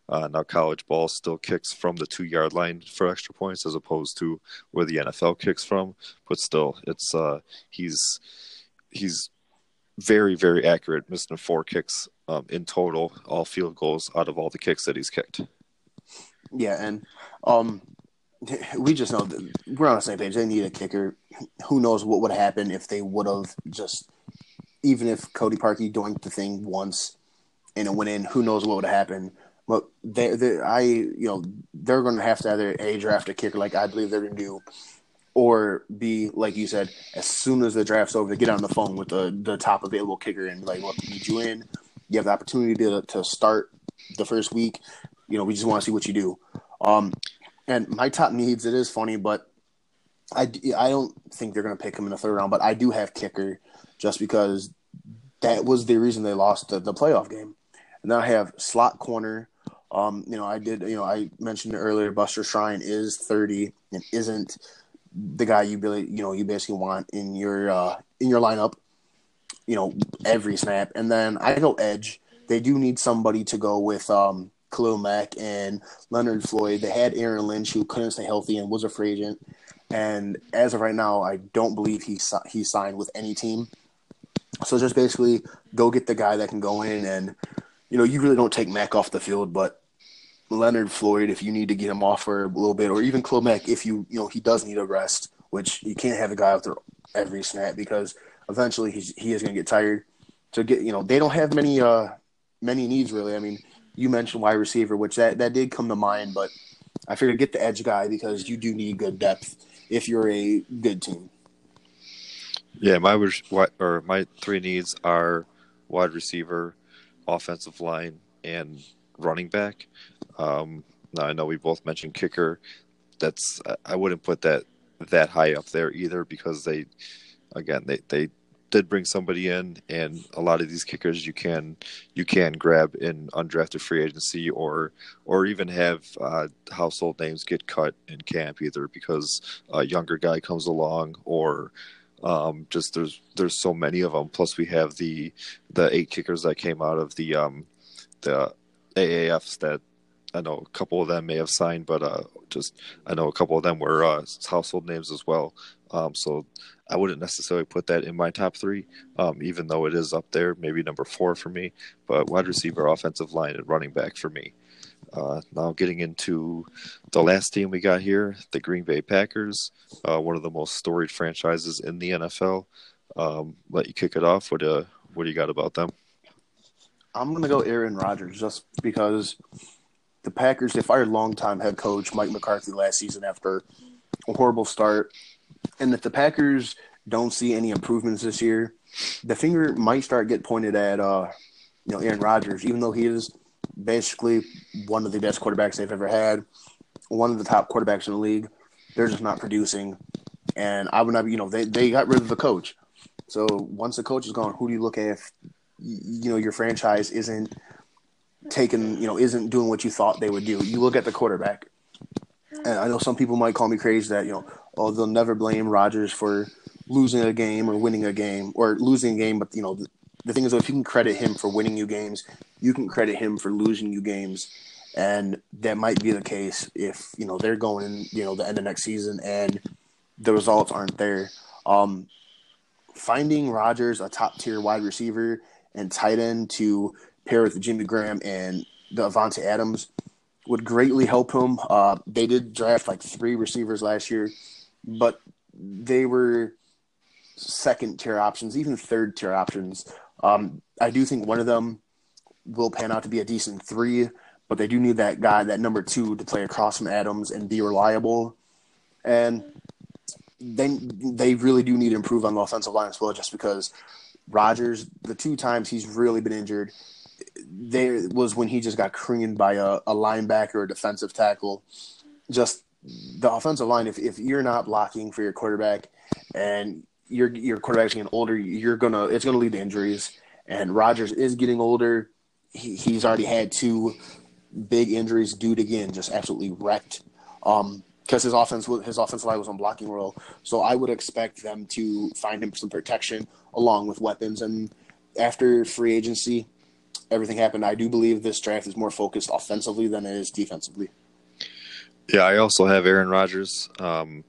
S1: Uh, now college ball still kicks from the two yard line for extra points as opposed to where the N F L kicks from, but still, it's uh, he's he's very very accurate, missing four kicks um, in total, all field goals out of all the kicks that he's kicked.
S2: Yeah, and um, we just know that we're on the same page. They need a kicker. Who knows what would have happened if they would have just, even if Cody Parkey doinked the thing once and it went in, who knows what would have happened. But they, they, I, you know, they're going to have to either A, draft a kicker like I believe they're going to do, or B, like you said, as soon as the draft's over, to get on the phone with the, the top available kicker and be like, look, we need you in. You have the opportunity to to start the first week. You know, we just want to see what you do. Um, and my top needs, it is funny, but I, I don't think they're going to pick him in the third round, but I do have kicker just because that was the reason they lost the, the playoff game. And then I have slot corner. Um, you know, I did, you know, I mentioned earlier, Buster Shrine is thirty and isn't the guy you really, you know, you basically want in your, uh, in your lineup, you know, every snap. And then I go edge. They do need somebody to go with, um, Khalil Mack and Leonard Floyd. They had Aaron Lynch, who couldn't stay healthy and was a free agent. And as of right now, I don't believe he, he signed with any team. So just basically go get the guy that can go in and, you know, you really don't take Mack off the field, but Leonard Floyd, if you need to get him off for a little bit, or even Khalil Mack, if you, you know, he does need a rest, which you can't have a guy out there every snap because eventually he's, he is going to get tired. To get, you know, they don't have many, uh, many needs really. I mean, you mentioned wide receiver, which that, that did come to mind, but I figured get the edge guy because you do need good depth if you're a good team.
S1: Yeah, my or my three needs are wide receiver, offensive line, and running back. Um, now I know we both mentioned kicker. That's I wouldn't put that that high up there either because they, again, they, they did bring somebody in, and a lot of these kickers you can you can grab in undrafted free agency or or even have uh, household names get cut in camp either because a younger guy comes along or. Um, just there's there's so many of them. Plus we have the the eight kickers that came out of the um, the A A Fs that I know a couple of them may have signed, but uh, just I know a couple of them were uh, household names as well. Um, so I wouldn't necessarily put that in my top three, um, even though it is up there, maybe number four for me. But wide receiver, offensive line, and running back for me. Uh, now getting into the last team we got here, the Green Bay Packers, uh, one of the most storied franchises in the N F L. Um, let you kick it off. What uh, what do you got about them?
S2: I'm going to go Aaron Rodgers just because the Packers, they fired longtime head coach Mike McCarthy last season after a horrible start. And if the Packers don't see any improvements this year, the finger might start get pointed at uh, you know, Aaron Rodgers, even though he is basically one of the best quarterbacks they've ever had, one of the top quarterbacks in the league. They're just not producing. And I would not, you know, they, they got rid of the coach. So once the coach is gone, who do you look at if, you know, your franchise isn't taking, you know, isn't doing what you thought they would do? You look at the quarterback. And I know some people might call me crazy that, you know, oh, they'll never blame Rodgers for losing a game or winning a game or losing a game. But, you know, the, the thing is, if you can credit him for winning you games, you can credit him for losing you games. And that might be the case if, you know, they're going in, you know, the end of next season and the results aren't there. Um, finding Rodgers a top-tier wide receiver and tight end to pair with Jimmy Graham and Davante Adams would greatly help him. Uh, they did draft like three receivers last year, but they were second-tier options, even third-tier options. Um, I do think one of them will pan out to be a decent three, but they do need that guy, that number two, to play across from Adams and be reliable. And then they really do need to improve on the offensive line as well, just because Rodgers, the two times he's really been injured, there was when he just got creamed by a, a linebacker or a defensive tackle. Just the offensive line, if, if you're not blocking for your quarterback and your your quarterback's getting older, you're gonna it's gonna lead to injuries. And Rodgers is getting older. He, he's already had two big injuries. Dude, again, just absolutely wrecked. Um, because his offense, his offensive line was on blocking role. So I would expect them to find him some protection along with weapons. And after free agency, everything happened, I do believe this draft is more focused offensively than it is defensively.
S1: Yeah, I also have Aaron Rodgers. Um,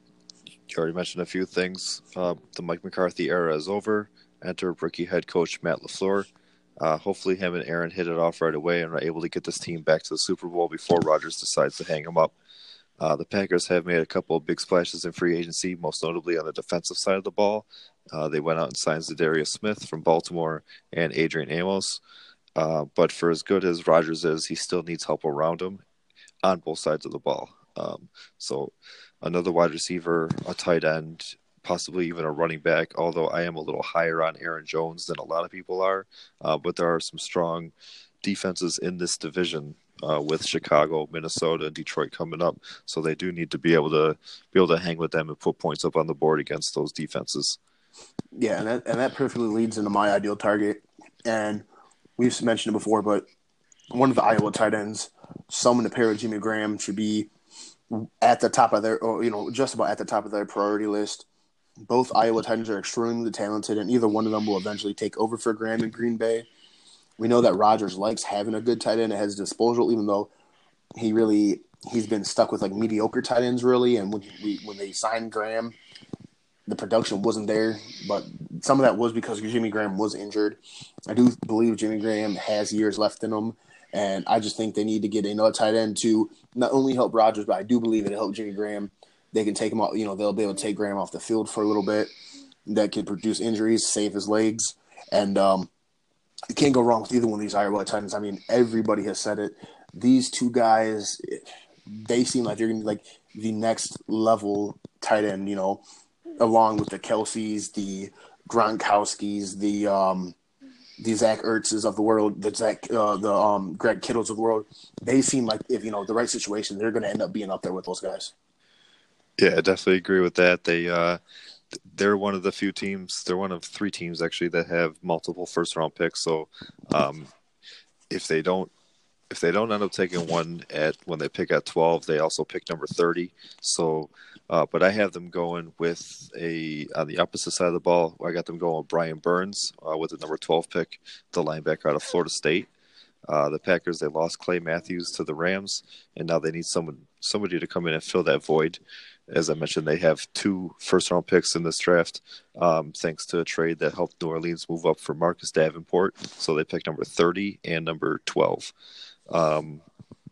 S1: you already mentioned a few things. Uh, the Mike McCarthy era is over. Enter rookie head coach Matt LaFleur. Uh, hopefully him and Aaron hit it off right away and are able to get this team back to the Super Bowl before Rodgers decides to hang him up. Uh, the Packers have made a couple of big splashes in free agency, most notably on the defensive side of the ball. Uh, they went out and signed Zadarius Smith from Baltimore and Adrian Amos. Uh, but for as good as Rodgers is, he still needs help around him on both sides of the ball. Um, so another wide receiver, a tight end, possibly even a running back, although I am a little higher on Aaron Jones than a lot of people are. Uh, but there are some strong defenses in this division uh, with Chicago, Minnesota, and Detroit coming up. So they do need to be able to be able to hang with them and put points up on the board against those defenses.
S2: Yeah, and that, and that perfectly leads into my ideal target. And we've mentioned it before, but one of the Iowa tight ends, someone to pair with Jimmy Graham, should be at the top of their, or, you know, just about at the top of their priority list. Both Iowa tight ends are extremely talented, and either one of them will eventually take over for Graham in Green Bay. We know that Rodgers likes having a good tight end at his disposal, even though he really he's been stuck with like mediocre tight ends really. And when we when they signed Graham, the production wasn't there, but some of that was because Jimmy Graham was injured. I do believe Jimmy Graham has years left in him, and I just think they need to get another tight end to not only help Rodgers, but I do believe it'll help Jimmy Graham. They can take him off, you know, they'll be able to take Graham off the field for a little bit. That can produce injuries, save his legs, and um, you can't go wrong with either one of these Iowa tight ends. I mean, everybody has said it. These two guys, they seem like they're going to be like the next level tight end, you know, along with the Kelseys, the Gronkowskis, the um, the Zach Ertzes of the world, the Zach, uh, the um, Greg Kittles of the world. They seem like if you know the right situation, they're going to end up being up there with those guys.
S1: Yeah, I definitely agree with that. They uh, they're one of the few teams. They're one of three teams actually that have multiple first round picks. So um, if they don't if they don't end up taking one at when they pick at twelve, they also pick number thirty. So, uh, but I have them going with a on the opposite side of the ball. I got them going with Brian Burns uh, with the number twelve pick, the linebacker out of Florida State. Uh, the Packers, they lost Clay Matthews to the Rams, and now they need someone somebody to come in and fill that void. As I mentioned, they have two first-round picks in this draft, um, thanks to a trade that helped New Orleans move up for Marcus Davenport. So they picked number thirty and number twelve. Um,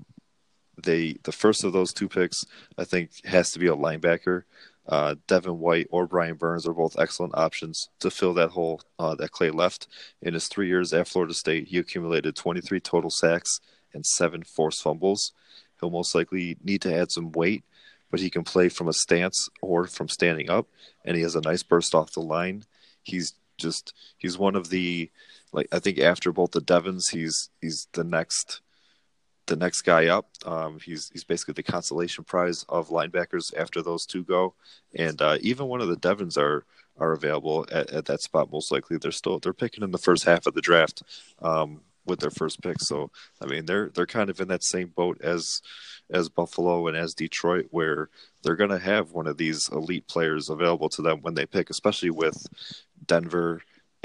S1: they the first of those two picks, I think, has to be a linebacker. Uh, Devin White or Brian Burns are both excellent options to fill that hole uh, that Clay left. In his three years at Florida State, he accumulated twenty-three total sacks and seven forced fumbles. He'll most likely need to add some weight, but he can play from a stance or from standing up, and he has a nice burst off the line. He's just he's one of the like I think after both the Devons, he's he's the next the next guy up. Um, he's he's basically the consolation prize of linebackers after those two go, and uh, even one of the Devons are are available at, at that spot. Most likely, they're still they're picking in the first half of the draft um, with their first pick. So I mean, they're they're kind of in that same boat as as Buffalo and as Detroit, where they're going to have one of these elite players available to them when they pick, especially with Denver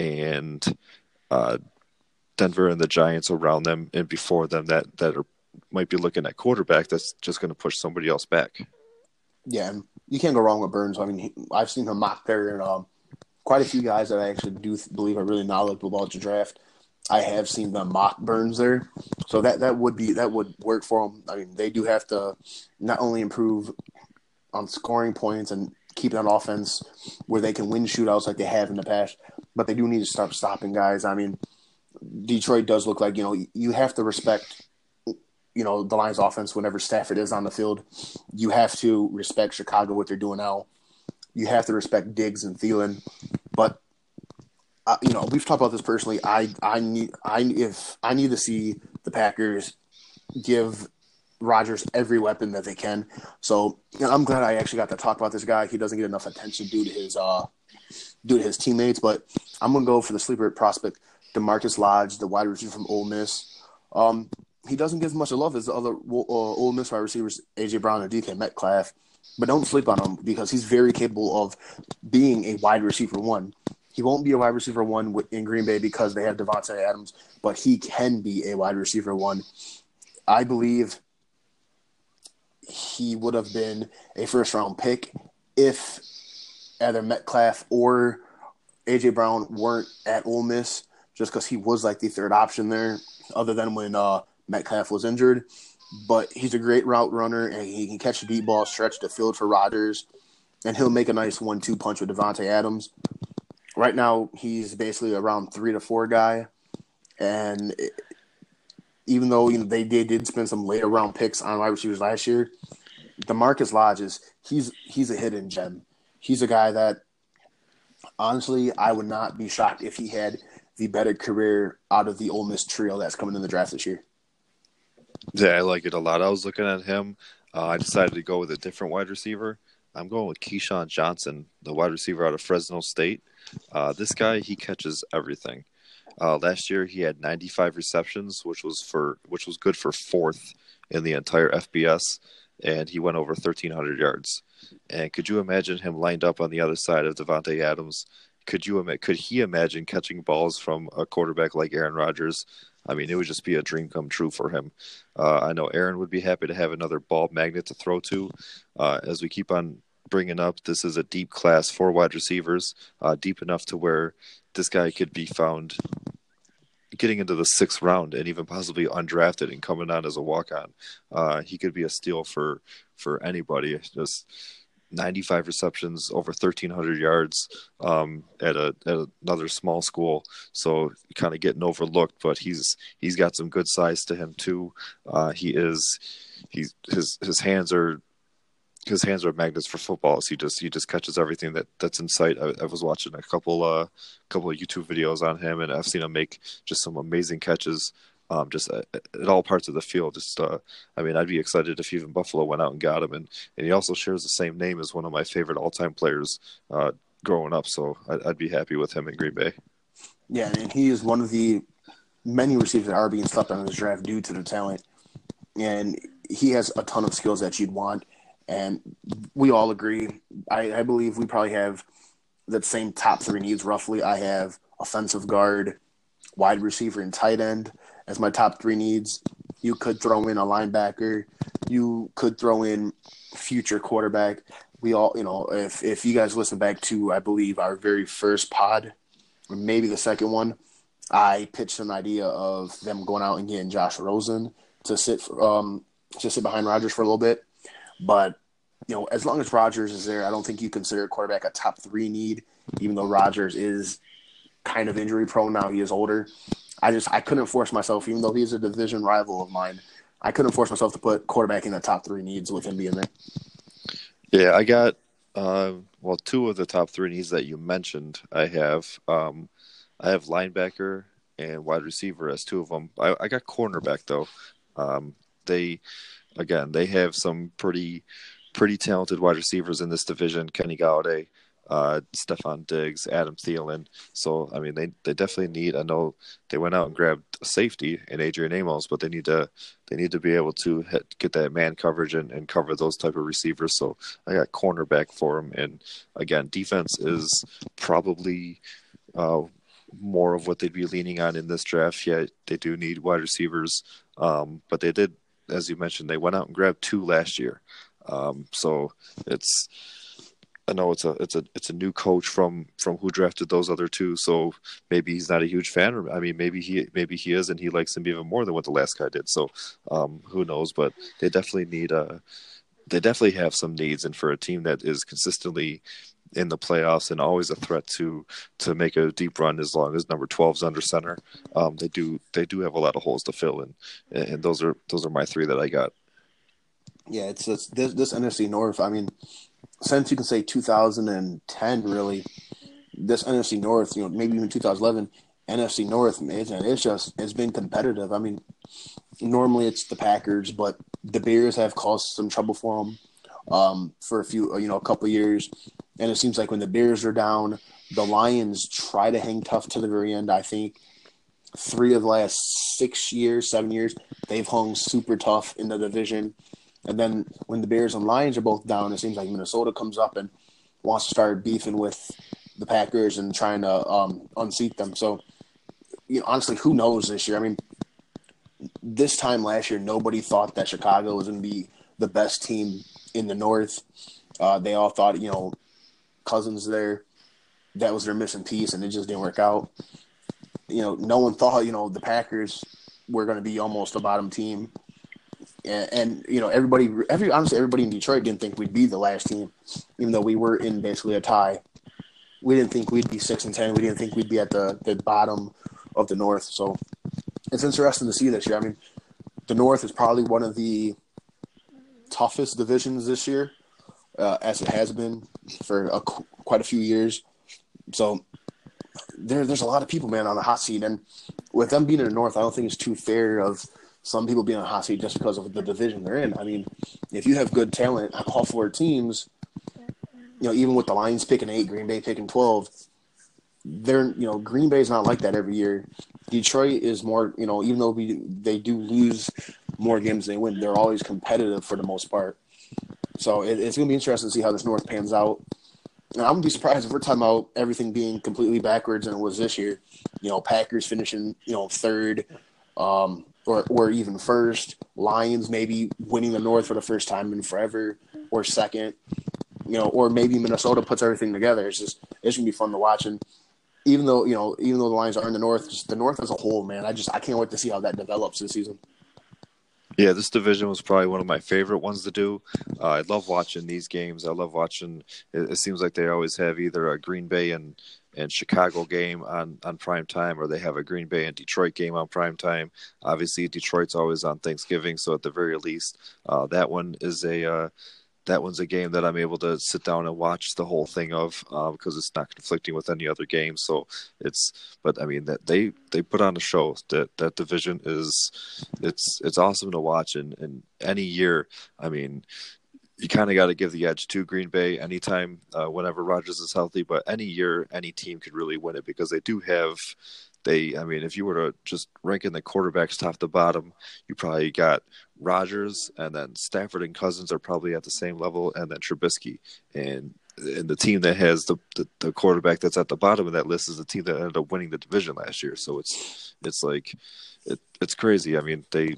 S1: and uh, Denver and the Giants around them and before them that that are might be looking at quarterback that's just going to push somebody else back.
S2: Yeah, and you can't go wrong with Burns. I mean, he, I've seen him mock there, and um, quite a few guys that I actually do believe are really knowledgeable about the draft. I have seen them mock Burns there, so that, that would be that would work for them. I mean, they do have to not only improve on scoring points and keep that offense where they can win shootouts like they have in the past, but they do need to start stopping guys. I mean, Detroit does look like, you know, you have to respect, you know, the Lions offense whenever Stafford is on the field. You have to respect Chicago, what they're doing now. You have to respect Diggs and Thielen. But, uh, you know, we've talked about this personally. I, I need, I, if I need to see the Packers give Rodgers every weapon that they can. So, you know, I'm glad I actually got to talk about this guy. He doesn't get enough attention due to his, uh, due to his teammates, but I'm going to go for the sleeper prospect, DeMarcus Lodge, the wide receiver from Ole Miss. Um, he doesn't get as much love as the other uh, Ole Miss wide receivers, A J. Brown and D K Metcalf, but don't sleep on him because he's very capable of being a wide receiver one. He won't be a wide receiver one in Green Bay because they have Davante Adams, but he can be a wide receiver one. I believe he would have been a first-round pick if either Metcalf or A J. Brown weren't at Ole Miss, just because he was like the third option there, other than when uh, Metcalf was injured. But he's a great route runner, and he can catch the deep ball, stretch the field for Rodgers, and he'll make a nice one two punch with Davante Adams. Right now, he's basically around three to four guy, and it, even though you know they, they did spend some later round picks on wide receivers last year, DeMarcus Lodge is he's he's a hidden gem. He's a guy that honestly I would not be shocked if he had the better career out of the Ole Miss trio that's coming in the draft this year.
S1: Yeah, I like it a lot. I was looking at him. Uh, I decided to go with a different wide receiver. I'm going with Keyshawn Johnson, the wide receiver out of Fresno State. Uh, this guy, he catches everything. Uh, last year, he had ninety-five receptions, which was for which was good for fourth in the entire F B S, and he went over thirteen hundred yards. And could you imagine him lined up on the other side of Davante Adams? Could you could he imagine catching balls from a quarterback like Aaron Rodgers? I mean, it would just be a dream come true for him. Uh, I know Aaron would be happy to have another ball magnet to throw to. Uh, as we keep on bringing up, this is a deep class for wide receivers, uh, deep enough to where this guy could be found getting into the sixth round and even possibly undrafted and coming on as a walk-on. Uh, he could be a steal for for anybody. Just ninety-five receptions, over thirteen hundred yards um, at a at another small school. So kind of getting overlooked, but he's he's got some good size to him too. Uh, he is he's his his hands are his hands are magnets for footballs. He just he just catches everything that, that's in sight. I, I was watching a couple uh couple of YouTube videos on him, and I've seen him make just some amazing catches. Um, just at, at all parts of the field. Just, uh, I mean, I'd be excited if even Buffalo went out and got him. And, and he also shares the same name as one of my favorite all-time players uh, growing up. So I'd, I'd be happy with him in Green Bay.
S2: Yeah, and he is one of the many receivers that are being slept on in this draft due to the talent. And he has a ton of skills that you'd want. And we all agree. I, I believe we probably have the same top three needs roughly. I have offensive guard, wide receiver, and tight end as my top three needs. You could throw in a linebacker. You could throw in future quarterback. We all, you know, if if you guys listen back to, I believe, our very first pod, or maybe the second one, I pitched an idea of them going out and getting Josh Rosen to sit for, um to sit behind Rodgers for a little bit. But, you know, as long as Rodgers is there, I don't think you consider quarterback a top three need, even though Rodgers is kind of injury prone now. He is older. I just I couldn't force myself, even though he's a division rival of mine, I couldn't force myself to put quarterback in the top three needs with him being there.
S1: Yeah, I got uh, well two of the top three needs that you mentioned. I have um, I have linebacker and wide receiver as two of them. I, I got cornerback though. Um, they again they have some pretty pretty talented wide receivers in this division. Kenny Golladay, uh, Stephon Diggs, Adam Thielen. So, I mean, they, they definitely need, I know they went out and grabbed a safety in Adrian Amos, but they need to, they need to be able to hit, get that man coverage and, and cover those type of receivers. So I got cornerback for them. And again, defense is probably, uh, more of what they'd be leaning on in this draft. Yeah, they do need wide receivers. Um, but they did, as you mentioned, they went out and grabbed two last year. Um, so it's, I know it's a it's a it's a new coach from from who drafted those other two, so maybe he's not a huge fan. Or I mean, maybe he maybe he is, and he likes him even more than what the last guy did. So um, who knows? But they definitely need a they definitely have some needs, and for a team that is consistently in the playoffs and always a threat to to make a deep run as long as number twelve is under center, um, they do they do have a lot of holes to fill, and and those are those are my three that I got.
S2: Yeah, it's, it's this this N F C North. I mean, since you can say two thousand ten, really, this N F C North, you know, maybe even two thousand eleven, N F C North, it's, it's just it's been competitive. I mean, normally it's the Packers, but the Bears have caused some trouble for them um, for a few, you know, a couple of years. And it seems like when the Bears are down, the Lions try to hang tough to the very end. I think three of the last six years, seven years, they've hung super tough in the division. And then when the Bears and Lions are both down, it seems like Minnesota comes up and wants to start beefing with the Packers and trying to um, unseat them. So, you know, honestly, who knows this year? I mean, this time last year, nobody thought that Chicago was going to be the best team in the North. Uh, they all thought, you know, Cousins there, that was their missing piece, and it just didn't work out. You know, no one thought, you know, the Packers were going to be almost a bottom team. And, and, you know, everybody, every honestly, everybody in Detroit didn't think we'd be the last team, even though we were in basically a tie. We didn't think we'd be six and ten. We didn't think we'd be at the, the bottom of the North. So it's interesting to see this year. I mean, the North is probably one of the toughest divisions this year, uh, as it has been for a, quite a few years. So there, there's a lot of people, man, on the hot seat. And with them being in the North, I don't think it's too fair of some people being on the hot seat just because of the division they're in. I mean, if you have good talent, all four teams, you know, even with the Lions picking eight, Green Bay picking twelve, they're, you know, Green Bay's not like that every year. Detroit is more, you know, even though we they do lose more games than they win, they're always competitive for the most part. So it, it's going to be interesting to see how this North pans out. And I'm going to be surprised if we're talking about everything being completely backwards than it was this year. You know, Packers finishing, you know, third, um, or or even first. Lions maybe winning the North for the first time in forever, or second. You know, or maybe Minnesota puts everything together. It's just it's going to be fun to watch. And even though, you know, even though the Lions are in the North, just the North as a whole, man, I just I can't wait to see how that develops this season.
S1: Yeah, this division was probably one of my favorite ones to do. Uh, I love watching these games. I love watching. It, it seems like they always have either a Green Bay and, and Chicago game on, on prime time, or they have a Green Bay and Detroit game on prime time. Obviously, Detroit's always on Thanksgiving, so at the very least, uh, that one is a uh, that one's a game that I'm able to sit down and watch the whole thing of, uh, because it's not conflicting with any other game. So it's, but I mean that they, they put on a show. That that division is, it's it's awesome to watch. And, and any year, I mean, you kind of got to give the edge to Green Bay anytime, uh, whenever Rodgers is healthy. But any year, any team could really win it because they do have. They, I mean, if you were to just rank in the quarterbacks top to bottom, you probably got Rodgers, and then Stafford and Cousins are probably at the same level, and then Trubisky. And and the team that has the, the, the quarterback that's at the bottom of that list is the team that ended up winning the division last year. So it's it's like it, it's crazy. I mean, they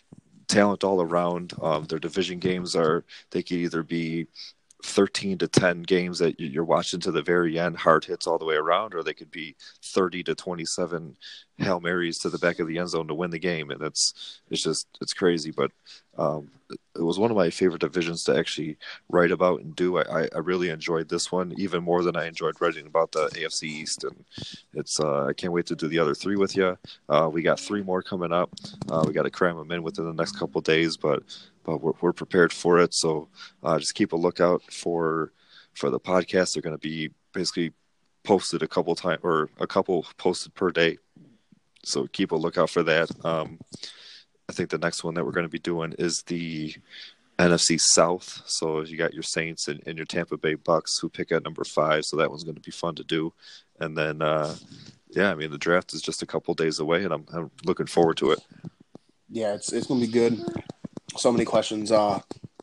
S1: talent all around. Um, their division games are they could either be thirteen to ten games that you're watching to the very end, hard hits all the way around, or they could be thirty to twenty-seven Hail Marys to the back of the end zone to win the game. And it's, it's just, it's crazy. But um, it was one of my favorite divisions to actually write about and do. I, I really enjoyed this one even more than I enjoyed writing about the A F C East. And it's, uh, I can't wait to do the other three with you. Uh, we got three more coming up. Uh, we got to cram them in within the next couple of days, but but we're, we're prepared for it. So uh, just keep a lookout for for the podcast. They're going to be basically posted a couple times, or a couple posted per day. So keep a lookout for that. Um, I think the next one that we're going to be doing is the N F C South. So you got your Saints and, and your Tampa Bay Bucks who pick at number five. So that one's going to be fun to do. And then, uh, yeah, I mean, the draft is just a couple days away, and I'm, I'm looking forward to it.
S2: Yeah, it's it's going to be good. So many questions. Uh,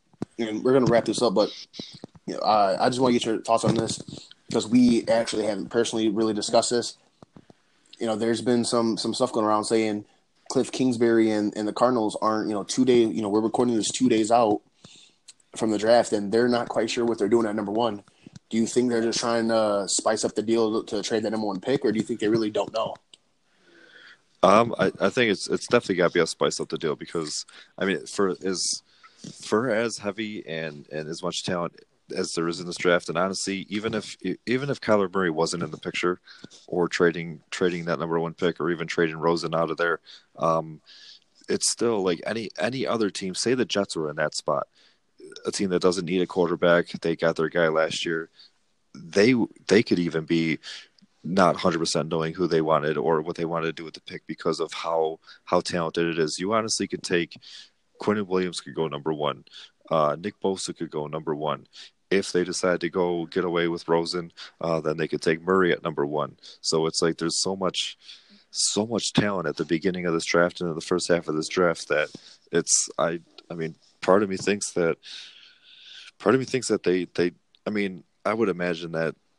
S2: and we're going to wrap this up, but you know, uh, I just want to get your thoughts on this because we actually haven't personally really discussed this. You know, there's been some some stuff going around saying Cliff Kingsbury and, and the Cardinals aren't, you know, two days, you know, we're recording this two days out from the draft, and they're not quite sure what they're doing at number one. Do you think they're just trying to spice up the deal to trade that number one pick, or do you think they really don't know?
S1: Um, I, I think it's it's definitely got to be a spice up the deal because I mean for as for as heavy and, and as much talent as there is in this draft, and honestly, even if even if Kyler Murray wasn't in the picture, or trading trading that number one pick, or even trading Rosen out of there, um, it's still like any any other team. Say the Jets were in that spot, a team that doesn't need a quarterback. They got their guy last year. They they could even be not one hundred percent knowing who they wanted or what they wanted to do with the pick because of how how talented it is. You honestly could take Quinnen Williams could go number one. Uh, Nick Bosa could go number one. If they decide to go get away with Rosen, uh, then they could take Murray at number one. So it's like there's so much so much talent at the beginning of this draft and in the first half of this draft that it's I I mean part of me thinks that part of me thinks that they they I mean I would imagine that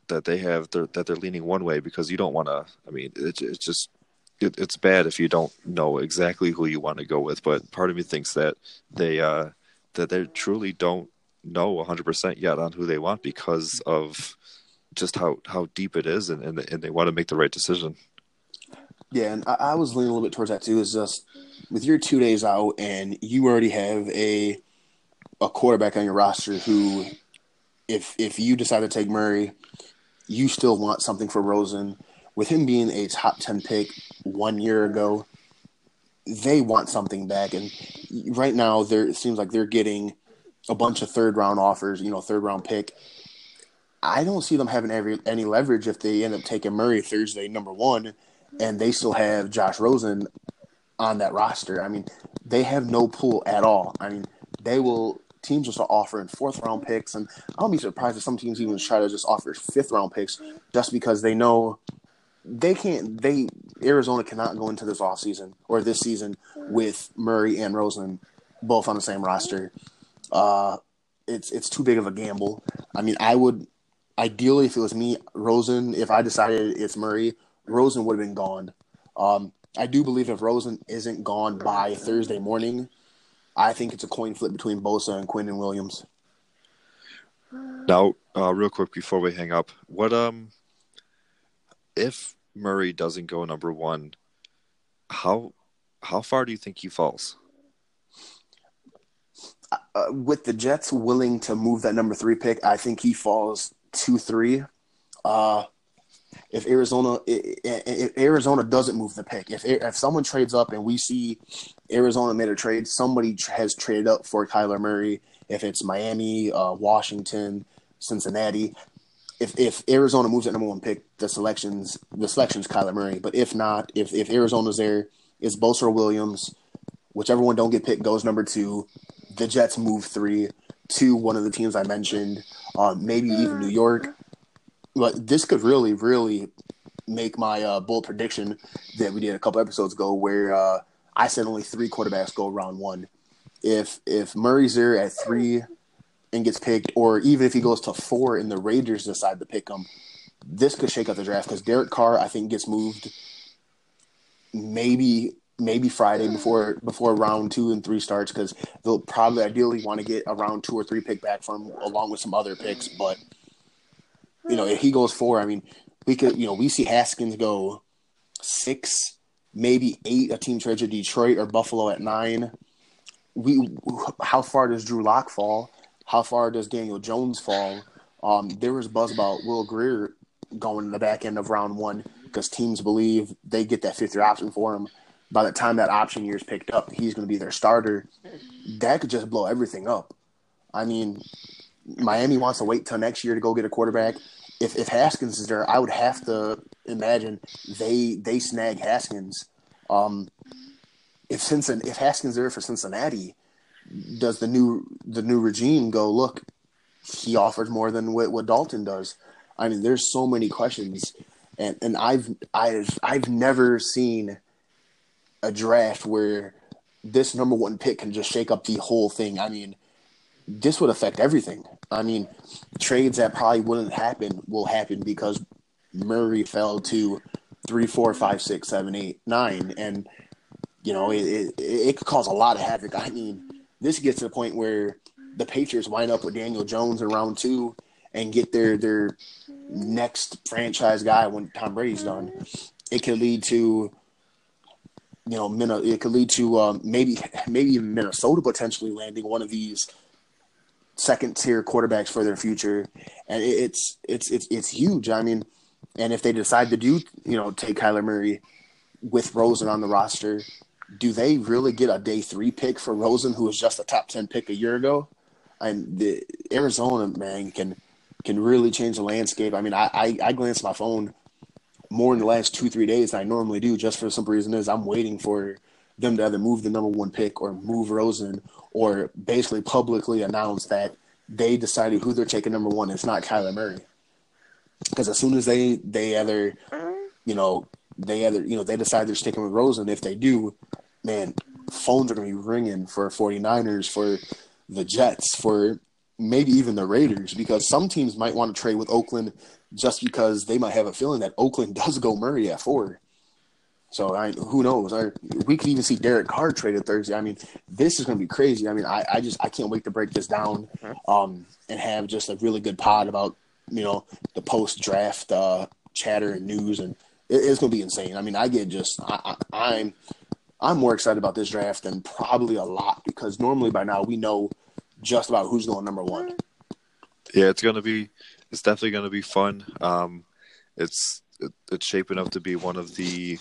S1: that they have they're, that they're leaning one way because you don't want to. I mean, it, it's just it, it's bad if you don't know exactly who you want to go with. But part of me thinks that they uh, that they truly don't know one hundred percent yet on who they want because of just how, how deep it is, and, and and they want to make the right decision.
S2: Yeah, and I, I was leaning a little bit towards that too. Is just with your two days out, and you already have a a quarterback on your roster who, if if you decide to take Murray, you still want something for Rosen. With him being a top ten pick one year ago, they want something back. And right now, there it seems like they're getting a bunch of third round offers. You know, third round pick. I don't see them having every, any leverage if they end up taking Murray Thursday, number one, and they still have Josh Rosen on that roster. I mean, they have no pool at all. I mean, they will teams will start offering fourth round picks, and I don't be surprised if some teams even try to just offer fifth round picks just because they know they can't. They Arizona cannot go into this offseason or this season with Murray and Rosen both on the same roster. Uh, it's it's too big of a gamble. I mean, I would ideally if it was me, Rosen. If I decided it's Murray, Rosen would have been gone. Um, I do believe if Rosen isn't gone by Thursday morning, I think it's a coin flip between Bosa and Quinnen Williams.
S1: Now, uh, real quick before we hang up, what um, if Murray doesn't go number one, how how far do you think he falls?
S2: Uh, with the Jets willing to move that number three pick, I think he falls two three. Uh, if Arizona if Arizona doesn't move the pick, if if someone trades up and we see Arizona made a trade, somebody has traded up for Kyler Murray. If it's Miami, uh, Washington, Cincinnati, if if Arizona moves at number one pick, the selections the selection's Kyler Murray. But if not, if if Arizona's there, it's Bosa or Williams. Whichever one don't get picked goes number two. The Jets move three to one of the teams I mentioned, uh, maybe even New York. But this could really, really make my uh, bold prediction that we did a couple episodes ago where uh, I said only three quarterbacks go round one. If if Murray's there at three and gets picked, or even if he goes to four and the Raiders decide to pick him, this could shake up the draft because Derek Carr, I think, gets moved maybe maybe Friday before before round two and three starts because they'll probably ideally want to get a round two or three pick back from him along with some other picks. But, you know, if he goes four, I mean, we could, you know, we see Haskins go six, maybe eight, a team trade to Detroit or Buffalo at nine. We, how far does Drew Lock fall? How far does Daniel Jones fall? Um, there was buzz about Will Grier going in the back end of round one because teams believe they get that fifth year option for him. By the time that option year is picked up, he's going to be their starter. That could just blow everything up. I mean, Miami wants to wait till next year to go get a quarterback. If if Haskins is there, I would have to imagine they they snag Haskins. Um, if Cincinnati, if Haskins is there for Cincinnati, does the new the new regime go, look, he offers more than what, what Dalton does? I mean, there's so many questions, and and I've I've I've never seen a draft where this number one pick can just shake up the whole thing. I mean, this would affect everything. I mean, trades that probably wouldn't happen will happen because Murray fell to three, four, five, six, seven, eight, nine, and you know it, it, it could cause a lot of havoc. I mean, this gets to the point where the Patriots wind up with Daniel Jones in round two and get their their next franchise guy when Tom Brady's done. It could lead to You know, it could lead to um, maybe maybe even Minnesota potentially landing one of these second tier quarterbacks for their future, and it's it's it's it's huge. I mean, and if they decide to do you know take Kyler Murray with Rosen on the roster, do they really get a day three pick for Rosen, who was just a top ten pick a year ago? And the Arizona man can can really change the landscape. I mean, I I, I glanced at my phone more in the last two, three days than I normally do, just for the simple reason is I'm waiting for them to either move the number one pick or move Rosen or basically publicly announce that they decided who they're taking number one. It's not Kyler Murray. Because as soon as they, they either, you know, they either, you know, they decide they're sticking with Rosen, if they do, man, phones are going to be ringing for 49ers, for the Jets, for, maybe even the Raiders, because some teams might want to trade with Oakland just because they might have a feeling that Oakland does go Murray at four. So I, who knows? I, we could even see Derek Carr traded Thursday. I mean, this is going to be crazy. I mean, I, I just I can't wait to break this down um, and have just a really good pod about, you know, the post draft uh, chatter and news, and it, it's going to be insane. I mean, I get just I, I, I'm I'm more excited about this draft than probably a lot, because normally by now we know just about who's going number one.
S1: Yeah, it's going to be it's definitely going to be fun. Um, it's it's shaping up to be one of the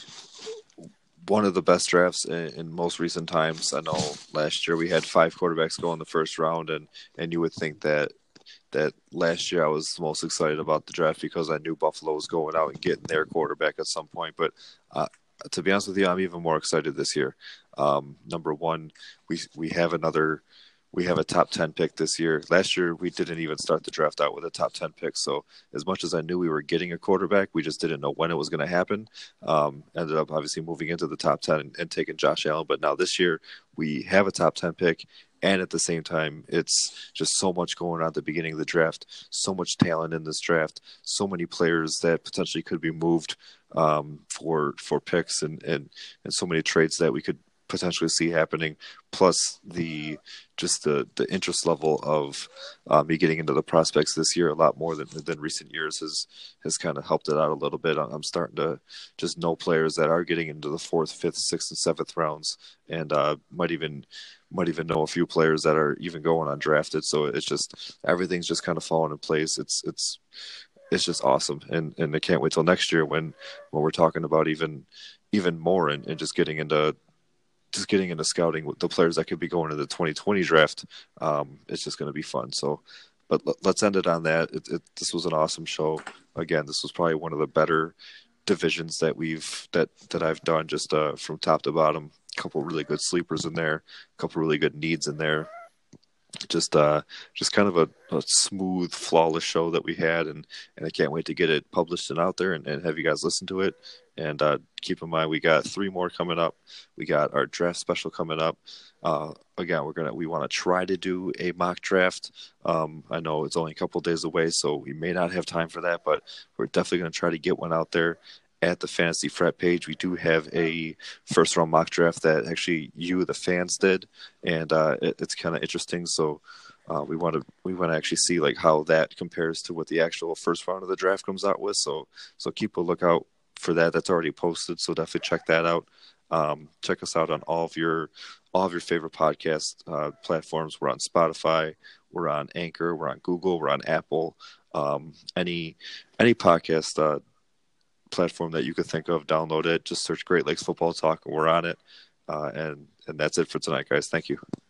S1: one of the best drafts in, in most recent times. I know last year we had five quarterbacks go in the first round, and, and you would think that that last year I was most excited about the draft because I knew Buffalo was going out and getting their quarterback at some point. But uh, to be honest with you, I'm even more excited this year. Um, number one, we we have another. We have a top ten pick this year. Last year, we didn't even start the draft out with a top ten pick. So as much as I knew we were getting a quarterback, we just didn't know when it was going to happen. Um, ended up obviously moving into the top ten and, and taking Josh Allen. But now this year, we have a top ten pick. And at the same time, it's just so much going on at the beginning of the draft, so much talent in this draft, so many players that potentially could be moved um, for for picks, and, and, and so many trades that we could potentially see happening, plus the just the the interest level of uh, me getting into the prospects this year a lot more than than recent years has has kind of helped it out a little bit. I'm starting to just know players that are getting into the fourth, fifth, sixth, and seventh rounds, and uh, might even might even know a few players that are even going undrafted. So it's just everything's just kind of falling in place. It's it's it's just awesome, and and I can't wait till next year when when we're talking about even even more and, and just getting into just getting into scouting with the players that could be going to the twenty twenty draft. Um, it's just going to be fun. So, but l- let's end it on that. It, it, this was an awesome show. Again, this was probably one of the better divisions that we've, that, that I've done, just uh, from top to bottom. A couple really good sleepers in there, a couple really good needs in there. Just, uh, just kind of a, a smooth, flawless show that we had, and, and I can't wait to get it published and out there and, and have you guys listen to it. And uh, keep in mind, we got three more coming up. We got our draft special coming up. Uh, again, we're gonna we want to try to do a mock draft. Um, I know it's only a couple days away, so we may not have time for that, but we're definitely gonna try to get one out there. At the Fantasy Fret page, we do have a first round mock draft that actually you, the fans, did, and uh, it, it's kind of interesting. So uh, we want to we want to actually see like how that compares to what the actual first round of the draft comes out with. So so keep a lookout for that. That's already posted, so definitely check that out. Um, check us out on all of your all of your favorite podcast uh, platforms. We're on Spotify, we're on Anchor, we're on Google, we're on Apple. Um, any any podcast uh, platform that you could think of, download it. Just search Great Lakes Football Talk, and we're on it. Uh, and and that's it for tonight, guys. Thank you.